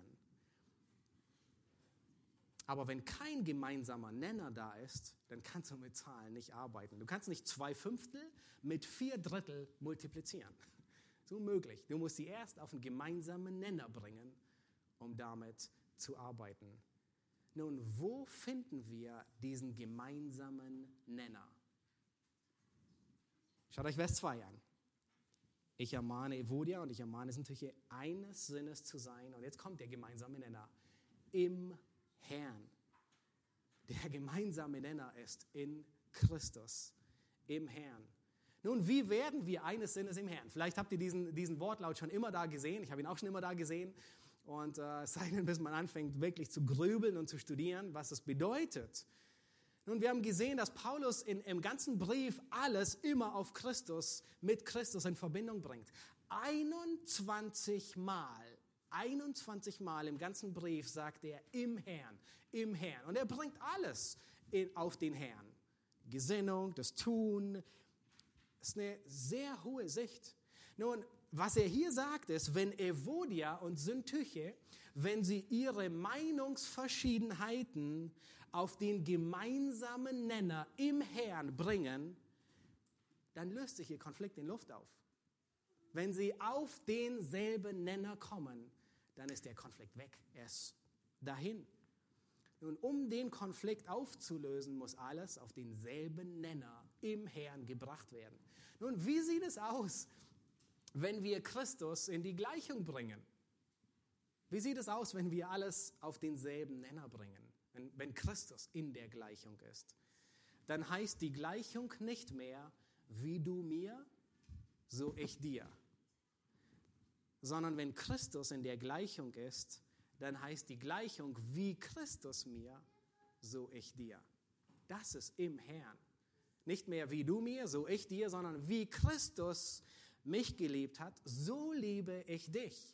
Aber wenn kein gemeinsamer Nenner da ist, dann kannst du mit Zahlen nicht arbeiten. Du kannst nicht 2/5 mit 4/3 multiplizieren. Das ist unmöglich. Du musst sie erst auf einen gemeinsamen Nenner bringen, um damit zu arbeiten. Nun, wo finden wir diesen gemeinsamen Nenner? Schaut euch Vers 2 an. Ich ermahne Evodia und ich ermahne Syntyche, eines Sinnes zu sein. Und jetzt kommt der gemeinsame Nenner. Im Herrn. Der gemeinsame Nenner ist in Christus, im Herrn. Nun, wie werden wir eines Sinnes im Herrn? Vielleicht habt ihr diesen Wortlaut schon immer da gesehen. Ich habe ihn auch schon immer da gesehen. Und es sei denn, bis man anfängt, wirklich zu grübeln und zu studieren, was es bedeutet. Nun, wir haben gesehen, dass Paulus im ganzen Brief alles immer auf Christus, mit Christus in Verbindung bringt. 21 Mal im ganzen Brief sagt er im Herrn, im Herrn. Und er bringt alles auf den Herrn. Gesinnung, das Tun, das ist eine sehr hohe Sicht. Nun, was er hier sagt ist, wenn Evodia und Syntyche, wenn sie ihre Meinungsverschiedenheiten auf den gemeinsamen Nenner im Herrn bringen, dann löst sich ihr Konflikt in Luft auf. Wenn sie auf denselben Nenner kommen, dann ist der Konflikt weg. Er ist dahin. Nun, um den Konflikt aufzulösen, muss alles auf denselben Nenner im Herrn gebracht werden. Nun, wie sieht es aus, wenn wir Christus in die Gleichung bringen? Wie sieht es aus, wenn wir alles auf denselben Nenner bringen? Wenn Christus in der Gleichung ist? Dann heißt die Gleichung nicht mehr, wie du mir, so ich dir. Sondern wenn Christus in der Gleichung ist, dann heißt die Gleichung, wie Christus mir, so ich dir. Das ist im Herrn. Nicht mehr wie du mir, so ich dir, sondern wie Christus mich geliebt hat, so liebe ich dich.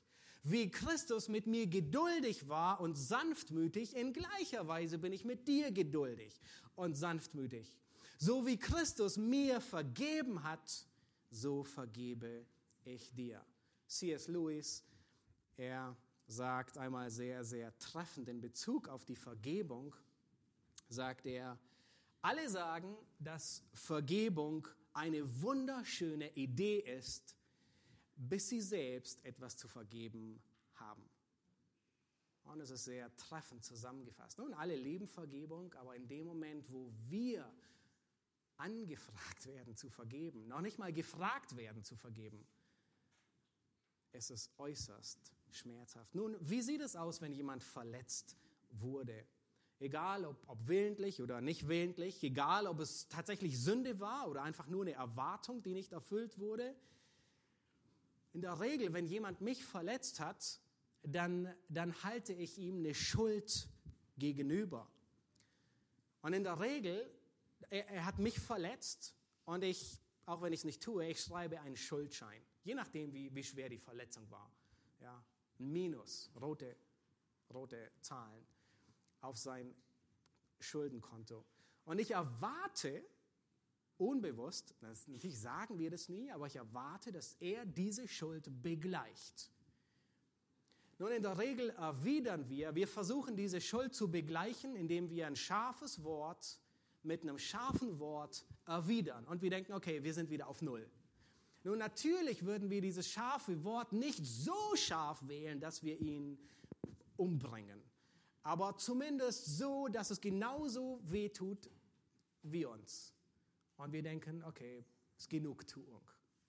Wie Christus mit mir geduldig war und sanftmütig, in gleicher Weise bin ich mit dir geduldig und sanftmütig. So wie Christus mir vergeben hat, so vergebe ich dir. C.S. Lewis, er sagt einmal sehr, sehr treffend in Bezug auf die Vergebung, sagt er, alle sagen, dass Vergebung eine wunderschöne Idee ist, bis sie selbst etwas zu vergeben haben. Und es ist sehr treffend zusammengefasst. Nun, alle lieben Vergebung, aber in dem Moment, wo wir angefragt werden zu vergeben, noch nicht mal gefragt werden zu vergeben, ist es äußerst schmerzhaft. Nun, wie sieht es aus, wenn jemand verletzt wurde? Egal, ob willentlich oder nicht willentlich, egal, ob es tatsächlich Sünde war oder einfach nur eine Erwartung, die nicht erfüllt wurde. In der Regel, wenn jemand mich verletzt hat, dann halte ich ihm eine Schuld gegenüber. Und in der Regel, er hat mich verletzt und ich, auch wenn ich es nicht tue, ich schreibe einen Schuldschein. Je nachdem, wie schwer die Verletzung war. Ja, ein Minus, rote Zahlen auf sein Schuldenkonto. Und ich erwarte, unbewusst, natürlich sagen wir das nie, aber ich erwarte, dass er diese Schuld begleicht. Nun, in der Regel erwidern wir versuchen diese Schuld zu begleichen, indem wir ein scharfes Wort mit einem scharfen Wort erwidern. Und wir denken, okay, wir sind wieder auf Null. Nun, natürlich würden wir dieses scharfe Wort nicht so scharf wählen, dass wir ihn umbringen. Aber zumindest so, dass es genauso wehtut wie uns. Und wir denken, okay, es ist Genugtuung.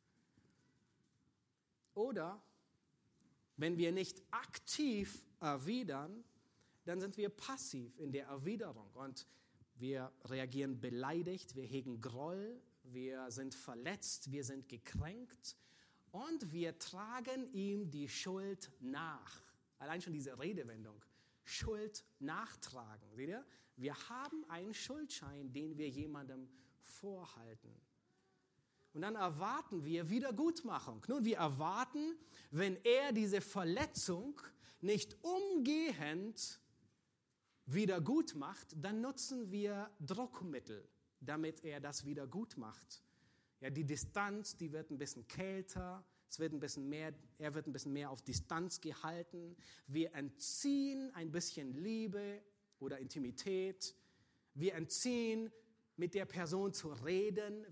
Oder, wenn wir nicht aktiv erwidern, dann sind wir passiv in der Erwiderung. Und wir reagieren beleidigt, wir hegen Groll, wir sind verletzt, wir sind gekränkt. Und wir tragen ihm die Schuld nach. Allein schon diese Redewendung. Schuld nachtragen. Seht ihr? Wir haben einen Schuldschein, den wir jemandem vorhalten. Und dann erwarten wir Wiedergutmachung. Nun, wir erwarten, wenn er diese Verletzung nicht umgehend wiedergut macht, dann nutzen wir Druckmittel, damit er das wiedergut macht. Ja, die Distanz, die wird ein bisschen kälter. Er wird ein bisschen mehr auf Distanz gehalten. Wir entziehen ein bisschen Liebe oder Intimität. Wir entziehen, mit der Person zu reden.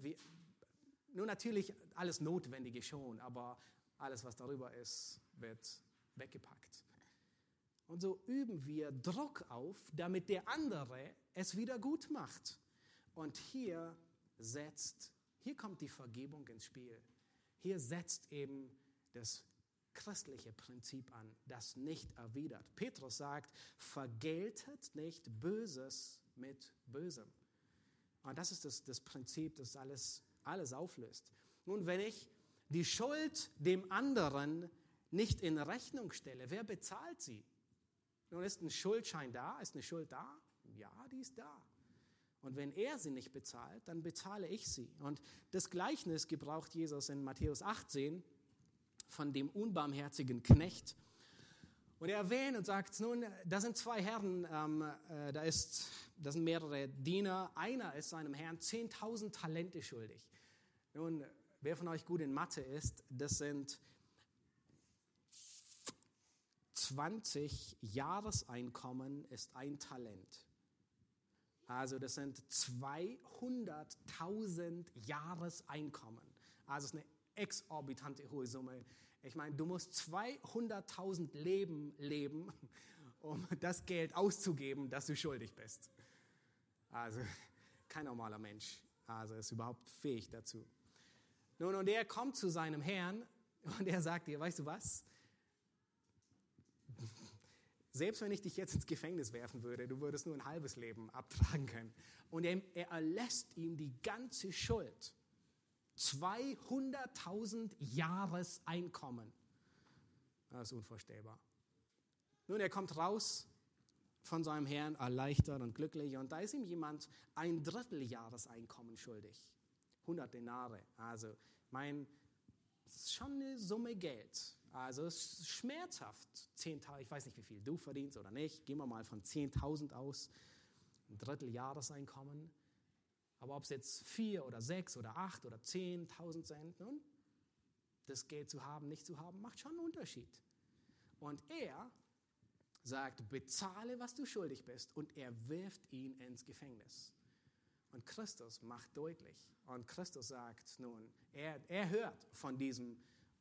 Nur natürlich alles Notwendige schon, aber alles, was darüber ist, wird weggepackt. Und so üben wir Druck auf, damit der andere es wieder gut macht. Und hier kommt die Vergebung ins Spiel. Hier setzt eben das christliche Prinzip an, das nicht erwidert. Petrus sagt, vergeltet nicht Böses mit Bösem. Und das ist das Prinzip, das alles auflöst. Nun, wenn ich die Schuld dem anderen nicht in Rechnung stelle, wer bezahlt sie? Nun, ist ein Schuldschein da? Ist eine Schuld da? Ja, die ist da. Und wenn er sie nicht bezahlt, dann bezahle ich sie. Und das Gleichnis gebraucht Jesus in Matthäus 18 von dem unbarmherzigen Knecht. Und er erwähnt und sagt, nun, da sind zwei Herren, da sind mehrere Diener. Einer ist seinem Herrn 10.000 Talente schuldig. Nun, wer von euch gut in Mathe ist, das sind 20 Jahreseinkommen ist ein Talent. Also das sind 200.000 Jahreseinkommen. Also das ist eine exorbitante hohe Summe. Ich meine, du musst 200.000 Leben leben, um das Geld auszugeben, das du schuldig bist. Also kein normaler Mensch. Also ist überhaupt fähig dazu. Nun, und er kommt zu seinem Herrn und er sagt dir, weißt du was? Selbst wenn ich dich jetzt ins Gefängnis werfen würde, du würdest nur ein halbes Leben abtragen können. Und er erlässt ihm die ganze Schuld. 200.000 Jahreseinkommen. Das ist unvorstellbar. Nun, er kommt raus von seinem Herrn erleichtert und glücklich und da ist ihm jemand 1/3 Jahreseinkommen schuldig. 100 Denare. Also, das ist schon eine Summe Geld. Also es ist schmerzhaft. 10.000, ich weiß nicht, wie viel du verdienst oder nicht. Gehen wir mal von 10.000 aus. Ein Drittel Jahreseinkommen. Aber ob es jetzt 4 oder 6 oder 8 oder 10.000 sind, nun, das Geld zu haben, nicht zu haben, macht schon einen Unterschied. Und er sagt, bezahle, was du schuldig bist. Und er wirft ihn ins Gefängnis. Und Christus macht deutlich. Und Christus sagt nun, er hört von diesem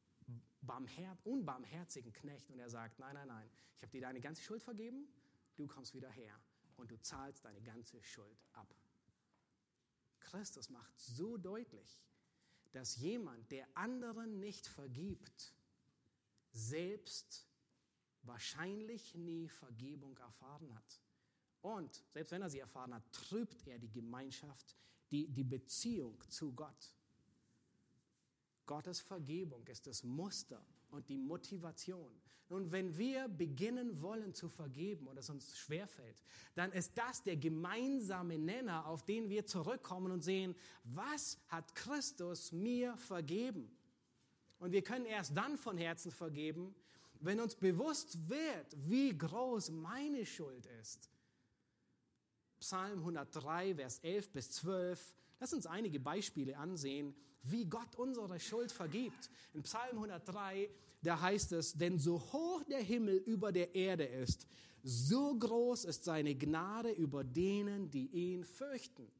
unbarmherzigen Knecht. Und er sagt, nein, nein, nein, ich habe dir deine ganze Schuld vergeben. Du kommst wieder her und du zahlst deine ganze Schuld ab. Christus macht so deutlich, dass jemand, der anderen nicht vergibt, selbst wahrscheinlich nie Vergebung erfahren hat. Und selbst wenn er sie erfahren hat, trübt er die Gemeinschaft, die Beziehung zu Gott. Gottes Vergebung ist das Muster und die Motivation. Und wenn wir beginnen wollen zu vergeben und es uns schwerfällt, dann ist das der gemeinsame Nenner, auf den wir zurückkommen und sehen, was hat Christus mir vergeben? Und wir können erst dann von Herzen vergeben, wenn uns bewusst wird, wie groß meine Schuld ist. Psalm 103, Vers 11 bis 12. Lass uns einige Beispiele ansehen, wie Gott unsere Schuld vergibt. In Psalm 103, da heißt es, denn so hoch der Himmel über der Erde ist, so groß ist seine Gnade über denen, die ihn fürchten.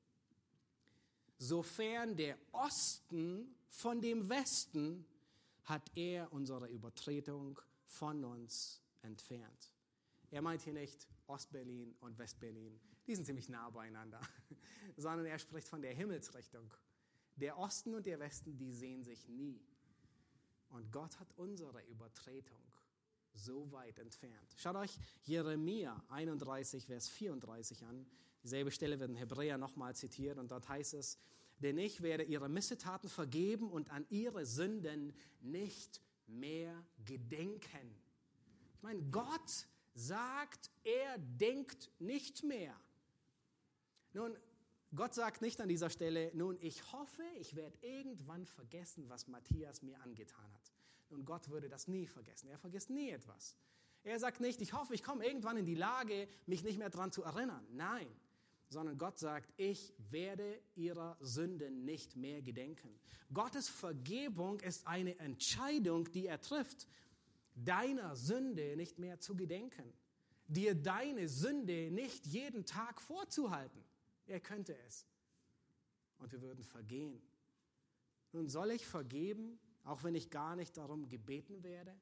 Sofern der Osten von dem Westen, hat er unsere Übertretung von uns entfernt. Er meint hier nicht Ostberlin und Westberlin, die sind ziemlich nah beieinander, sondern er spricht von der Himmelsrichtung. Der Osten und der Westen, die sehen sich nie. Und Gott hat unsere Übertretung so weit entfernt. Schaut euch Jeremia 31, Vers 34 an. Dieselbe Stelle wird in Hebräer nochmal zitiert und dort heißt es, denn ich werde ihre Missetaten vergeben und an ihre Sünden nicht mehr gedenken. Ich meine, Gott sagt, er denkt nicht mehr. Nun, Gott sagt nicht an dieser Stelle, nun, ich hoffe, ich werde irgendwann vergessen, was Matthias mir angetan hat. Nun, Gott würde das nie vergessen. Er vergisst nie etwas. Er sagt nicht, ich hoffe, ich komme irgendwann in die Lage, mich nicht mehr daran zu erinnern. Nein, sondern Gott sagt, ich werde ihrer Sünden nicht mehr gedenken. Gottes Vergebung ist eine Entscheidung, die er trifft, deiner Sünde nicht mehr zu gedenken, dir deine Sünde nicht jeden Tag vorzuhalten. Er könnte es. Und wir würden vergehen. Nun, soll ich vergeben, auch wenn ich gar nicht darum gebeten werde?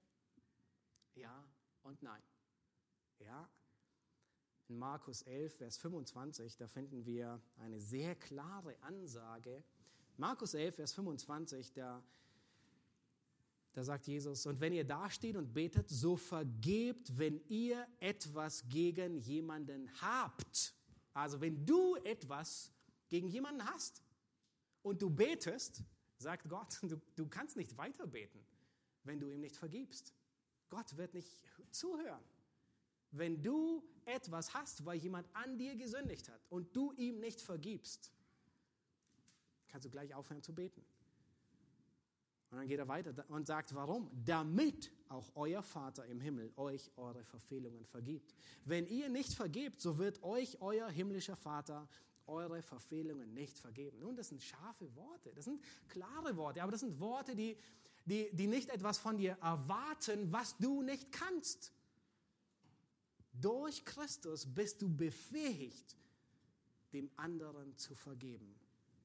Ja und nein. Ja. In Markus 11, Vers 25, da finden wir eine sehr klare Ansage. Markus 11, Vers 25, da sagt Jesus, und wenn ihr dasteht und betet, so vergebt, wenn ihr etwas gegen jemanden habt. Also wenn du etwas gegen jemanden hast und du betest, sagt Gott, du kannst nicht weiter beten, wenn du ihm nicht vergibst. Gott wird nicht zuhören. Wenn du etwas hast, weil jemand an dir gesündigt hat und du ihm nicht vergibst, kannst du gleich aufhören zu beten. Und dann geht er weiter und sagt, warum? Damit auch euer Vater im Himmel euch eure Verfehlungen vergibt. Wenn ihr nicht vergebt, so wird euch euer himmlischer Vater eure Verfehlungen nicht vergeben. Nun, das sind scharfe Worte, das sind klare Worte, aber das sind Worte, die nicht etwas von dir erwarten, was du nicht kannst. Durch Christus bist du befähigt, dem anderen zu vergeben.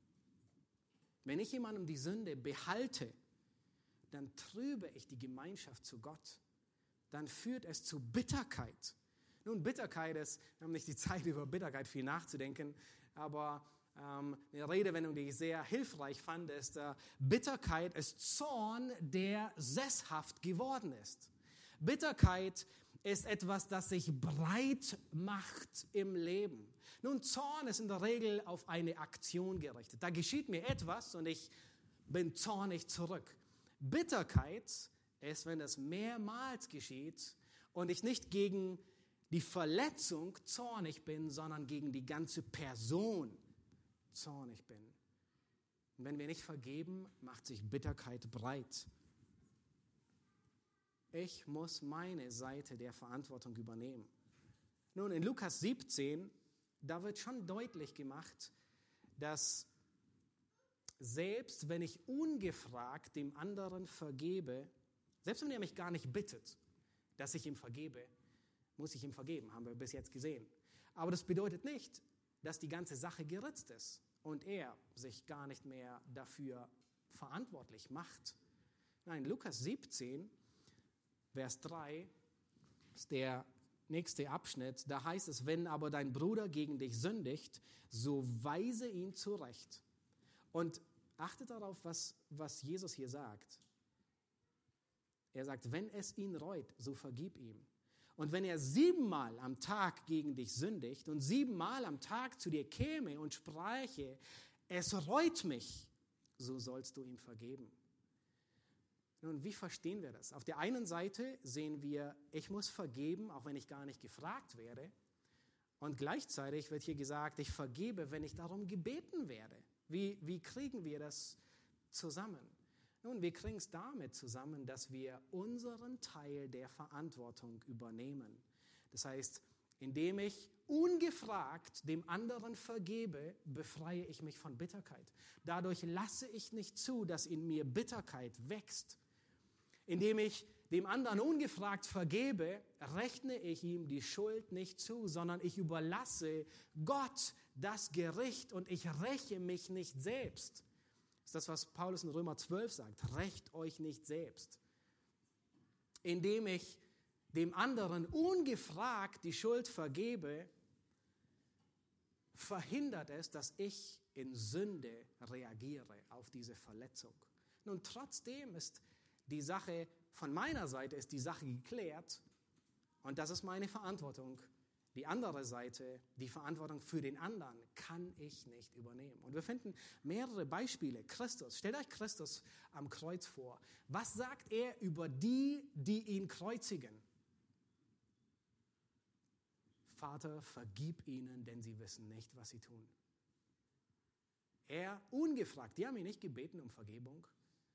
Wenn ich jemandem die Sünde behalte, dann trübe ich die Gemeinschaft zu Gott. Dann führt es zu Bitterkeit. Nun, Bitterkeit ist, wir haben nicht die Zeit, über Bitterkeit viel nachzudenken, aber eine Redewendung, die ich sehr hilfreich fand, ist, Bitterkeit ist Zorn, der sesshaft geworden ist. Bitterkeit ist etwas, das sich breit macht im Leben. Nun, Zorn ist in der Regel auf eine Aktion gerichtet. Da geschieht mir etwas und ich bin zornig zurück. Bitterkeit ist, wenn das mehrmals geschieht und ich nicht gegen die Verletzung zornig bin, sondern gegen die ganze Person zornig bin. Und wenn wir nicht vergeben, macht sich Bitterkeit breit. Ich muss meine Seite der Verantwortung übernehmen. Nun, in Lukas 17, da wird schon deutlich gemacht, dass selbst wenn ich ungefragt dem anderen vergebe, selbst wenn er mich gar nicht bittet, dass ich ihm vergebe, muss ich ihm vergeben, haben wir bis jetzt gesehen. Aber das bedeutet nicht, dass die ganze Sache geritzt ist und er sich gar nicht mehr dafür verantwortlich macht. Nein, Lukas 17, Vers 3 ist der nächste Abschnitt. Da heißt es, wenn aber dein Bruder gegen dich sündigt, so weise ihn zurecht. Und achtet darauf, was Jesus hier sagt. Er sagt, wenn es ihn reut, so vergib ihm. Und wenn er 7-mal am Tag gegen dich sündigt und 7-mal am Tag zu dir käme und spräche, es reut mich, so sollst du ihm vergeben. Nun, wie verstehen wir das? Auf der einen Seite sehen wir, ich muss vergeben, auch wenn ich gar nicht gefragt werde. Und gleichzeitig wird hier gesagt, ich vergebe, wenn ich darum gebeten werde. Wie kriegen wir das zusammen? Nun, wir kriegen es damit zusammen, dass wir unseren Teil der Verantwortung übernehmen. Das heißt, indem ich ungefragt dem anderen vergebe, befreie ich mich von Bitterkeit. Dadurch lasse ich nicht zu, dass in mir Bitterkeit wächst. Indem ich dem anderen ungefragt vergebe, rechne ich ihm die Schuld nicht zu, sondern ich überlasse Gott das Gericht und ich räche mich nicht selbst. Das ist das, was Paulus in Römer 12 sagt. Rächt euch nicht selbst. Indem ich dem anderen ungefragt die Schuld vergebe, verhindert es, dass ich in Sünde reagiere auf diese Verletzung. Nun, trotzdem ist die Sache, von meiner Seite ist die Sache geklärt und das ist meine Verantwortung. Die andere Seite, die Verantwortung für den anderen, kann ich nicht übernehmen. Und wir finden mehrere Beispiele. Christus, stellt euch Christus am Kreuz vor. Was sagt er über die, die ihn kreuzigen? Vater, vergib ihnen, denn sie wissen nicht, was sie tun. Er, ungefragt, die haben ihn nicht gebeten um Vergebung,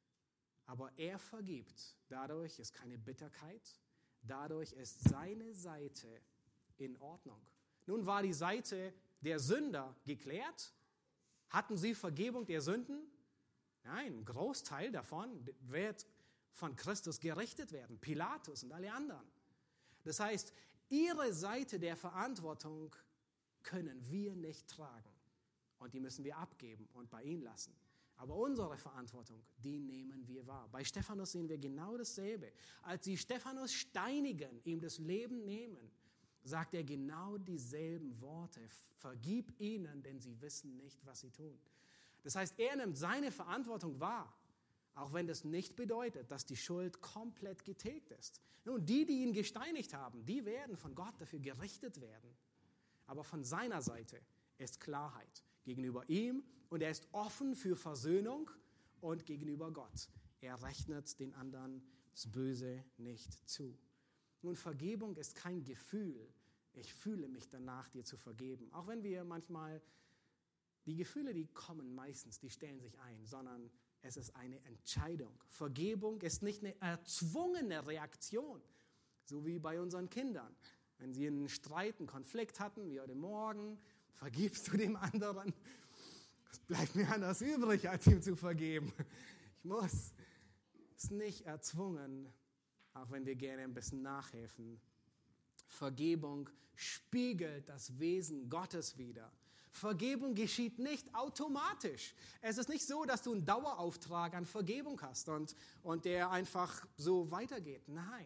aber er vergibt. Dadurch ist keine Bitterkeit, dadurch ist seine Seite in Ordnung. Nun war die Seite der Sünder geklärt. Hatten sie Vergebung der Sünden? Nein, ein Großteil davon wird von Christus gerichtet werden. Pilatus und alle anderen. Das heißt, ihre Seite der Verantwortung können wir nicht tragen. Und die müssen wir abgeben und bei ihnen lassen. Aber unsere Verantwortung, die nehmen wir wahr. Bei Stephanus sehen wir genau dasselbe. Als sie Stephanus steinigen, ihm das Leben nehmen, sagt er genau dieselben Worte. Vergib ihnen, denn sie wissen nicht, was sie tun. Das heißt, er nimmt seine Verantwortung wahr, auch wenn das nicht bedeutet, dass die Schuld komplett getilgt ist. Nun, die ihn gesteinigt haben, die werden von Gott dafür gerichtet werden. Aber von seiner Seite ist Klarheit gegenüber ihm und er ist offen für Versöhnung und gegenüber Gott. Er rechnet den anderen das Böse nicht zu. Nun, Vergebung ist kein Gefühl. Ich fühle mich danach, dir zu vergeben. Auch wenn wir manchmal, die Gefühle, die kommen meistens, die stellen sich ein, sondern es ist eine Entscheidung. Vergebung ist nicht eine erzwungene Reaktion, so wie bei unseren Kindern. Wenn sie einen Streit, einen Konflikt hatten, wie heute Morgen, vergibst du dem anderen. Es bleibt mir anders übrig, als ihm zu vergeben. Ich muss. Es ist nicht erzwungen, auch wenn wir gerne ein bisschen nachhelfen. Vergebung spiegelt das Wesen Gottes wider. Vergebung geschieht nicht automatisch. Es ist nicht so, dass du einen Dauerauftrag an Vergebung hast und der einfach so weitergeht. Nein,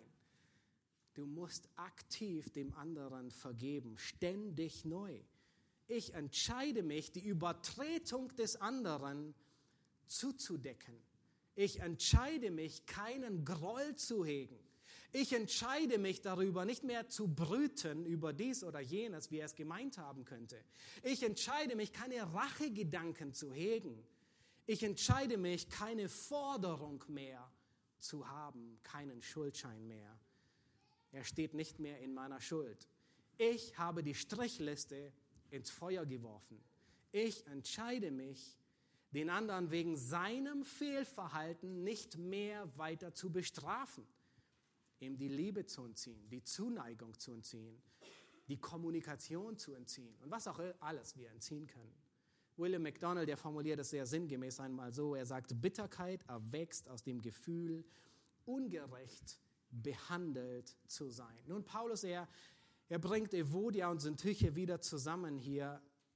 du musst aktiv dem anderen vergeben, ständig neu. Ich entscheide mich, die Übertretung des anderen zuzudecken. Ich entscheide mich, keinen Groll zu hegen. Ich entscheide mich darüber, nicht mehr zu brüten über dies oder jenes, wie er es gemeint haben könnte. Ich entscheide mich, keine Rachegedanken zu hegen. Ich entscheide mich, keine Forderung mehr zu haben, keinen Schuldschein mehr. Er steht nicht mehr in meiner Schuld. Ich habe die Strichliste ins Feuer geworfen. Ich entscheide mich, den anderen wegen seinem Fehlverhalten nicht mehr weiter zu bestrafen. ihm die Liebe zu entziehen, die Zuneigung zu entziehen, die Kommunikation zu entziehen und was auch alles wir entziehen können. William MacDonald, der formuliert es sehr sinngemäß einmal so, er sagt, Bitterkeit erwächst aus dem Gefühl, ungerecht behandelt zu sein. Nun, Paulus, er bringt Evodia und Syntyche wieder zusammen hier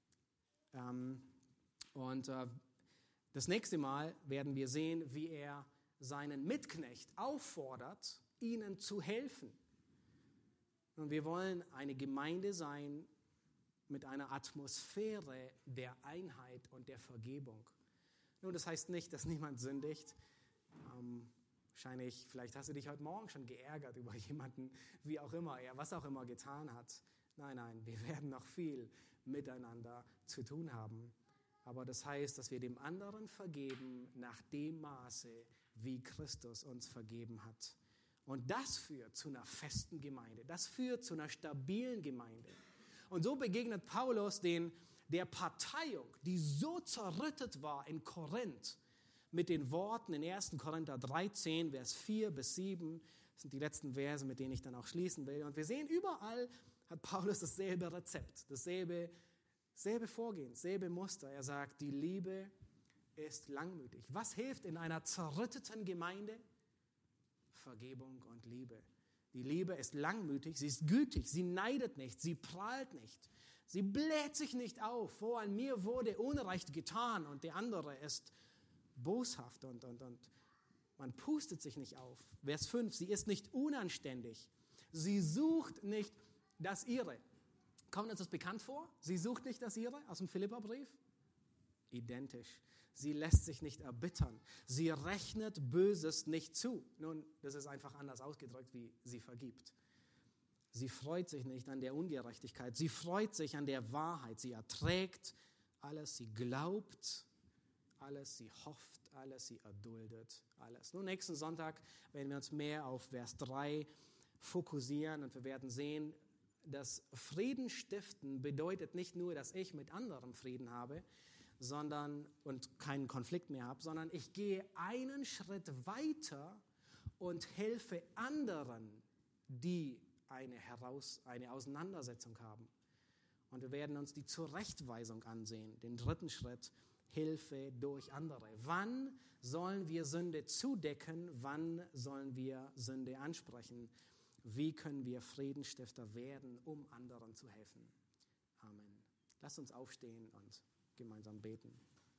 und das nächste Mal werden wir sehen, wie er seinen Mitknecht auffordert, ihnen zu helfen. Und wir wollen eine Gemeinde sein mit einer Atmosphäre der Einheit und der Vergebung. Nun, das heißt nicht, dass niemand sündigt. Wahrscheinlich, vielleicht hast du dich heute Morgen schon geärgert über jemanden, wie auch immer er, was auch immer getan hat. Nein, wir werden noch viel miteinander zu tun haben. Aber das heißt, dass wir dem anderen vergeben nach dem Maße, wie Christus uns vergeben hat. Und das führt zu einer festen Gemeinde. Das führt zu einer stabilen Gemeinde. Und so begegnet Paulus der Parteiung, die so zerrüttet war in Korinth, mit den Worten in 1. Korinther 13, Vers 4 bis 7. Das sind die letzten Verse, mit denen ich dann auch schließen will. Und wir sehen, überall hat Paulus dasselbe Rezept, dasselbe Vorgehen, dasselbe Muster. Er sagt, die Liebe ist langmütig. Was hilft in einer zerrütteten Gemeinde? Vergebung und Liebe. Die Liebe ist langmütig, sie ist gütig, sie neidet nicht, sie prahlt nicht. Sie bläht sich nicht auf, an mir wurde Unrecht getan und der andere ist boshaft und man pustet sich nicht auf. Vers 5, sie ist nicht unanständig, sie sucht nicht das Ihre. Kommt uns das bekannt vor? Sie sucht nicht das Ihre aus dem Philipperbrief? Identisch. Sie lässt sich nicht erbittern. Sie rechnet Böses nicht zu. Nun, das ist einfach anders ausgedrückt, wie sie vergibt. Sie freut sich nicht an der Ungerechtigkeit. Sie freut sich an der Wahrheit. Sie erträgt alles. Sie glaubt alles. Sie hofft alles. Sie erduldet alles. Nun, nächsten Sonntag werden wir uns mehr auf Vers 3 fokussieren und wir werden sehen, dass Frieden stiften bedeutet nicht nur, dass ich mit anderen Frieden habe, und keinen Konflikt mehr habe, sondern ich gehe einen Schritt weiter und helfe anderen, die eine Auseinandersetzung haben. Und wir werden uns die Zurechtweisung ansehen, den dritten Schritt, Hilfe durch andere. Wann sollen wir Sünde zudecken? Wann sollen wir Sünde ansprechen? Wie können wir Friedensstifter werden, um anderen zu helfen? Amen. Lasst uns aufstehen und gemeinsam beten.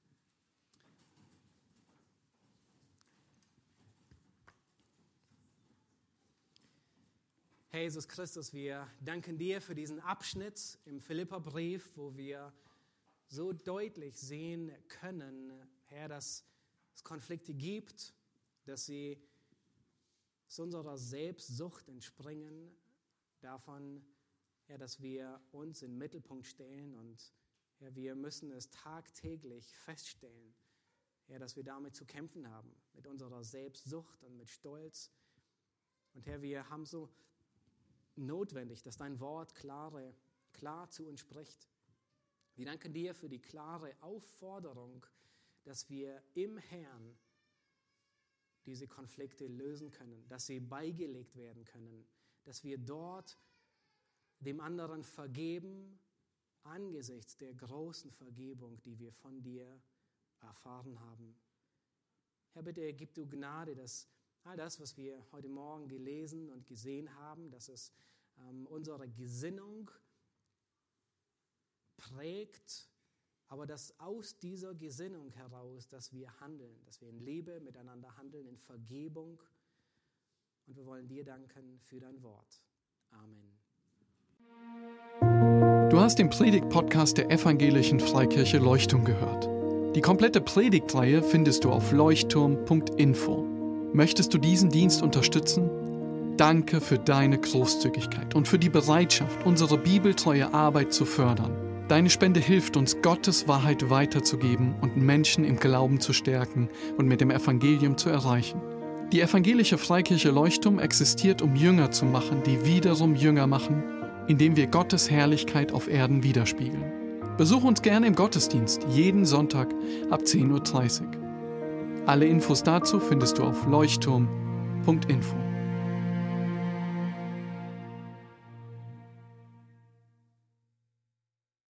Herr Jesus Christus, wir danken dir für diesen Abschnitt im Philipperbrief, wo wir so deutlich sehen können, Herr, dass es Konflikte gibt, dass sie aus unserer Selbstsucht entspringen, davon, Herr, dass wir uns in den Mittelpunkt stellen und Herr, wir müssen es tagtäglich feststellen, Herr, dass wir damit zu kämpfen haben, mit unserer Selbstsucht und mit Stolz. Und Herr, wir haben so notwendig, dass dein Wort klar zu uns spricht. Wir danken dir für die klare Aufforderung, dass wir im Herrn diese Konflikte lösen können, dass sie beigelegt werden können, dass wir dort dem anderen vergeben, angesichts der großen Vergebung, die wir von dir erfahren haben. Herr, bitte gib du Gnade, dass all das, was wir heute Morgen gelesen und gesehen haben, dass es unsere Gesinnung prägt, aber dass aus dieser Gesinnung heraus, dass wir handeln, dass wir in Liebe miteinander handeln, in Vergebung. Und wir wollen dir danken für dein Wort. Amen. Du hast den Predigt-Podcast der Evangelischen Freikirche Leuchtung gehört. Die komplette Predigtreihe findest du auf leuchtturm.info. Möchtest du diesen Dienst unterstützen? Danke für deine Großzügigkeit und für die Bereitschaft, unsere bibeltreue Arbeit zu fördern. Deine Spende hilft uns, Gottes Wahrheit weiterzugeben und Menschen im Glauben zu stärken und mit dem Evangelium zu erreichen. Die Evangelische Freikirche Leuchtturm existiert, um Jünger zu machen, die wiederum Jünger machen, indem wir Gottes Herrlichkeit auf Erden widerspiegeln. Besuch uns gerne im Gottesdienst, jeden Sonntag ab 10:30 Uhr. Alle Infos dazu findest du auf leuchtturm.info.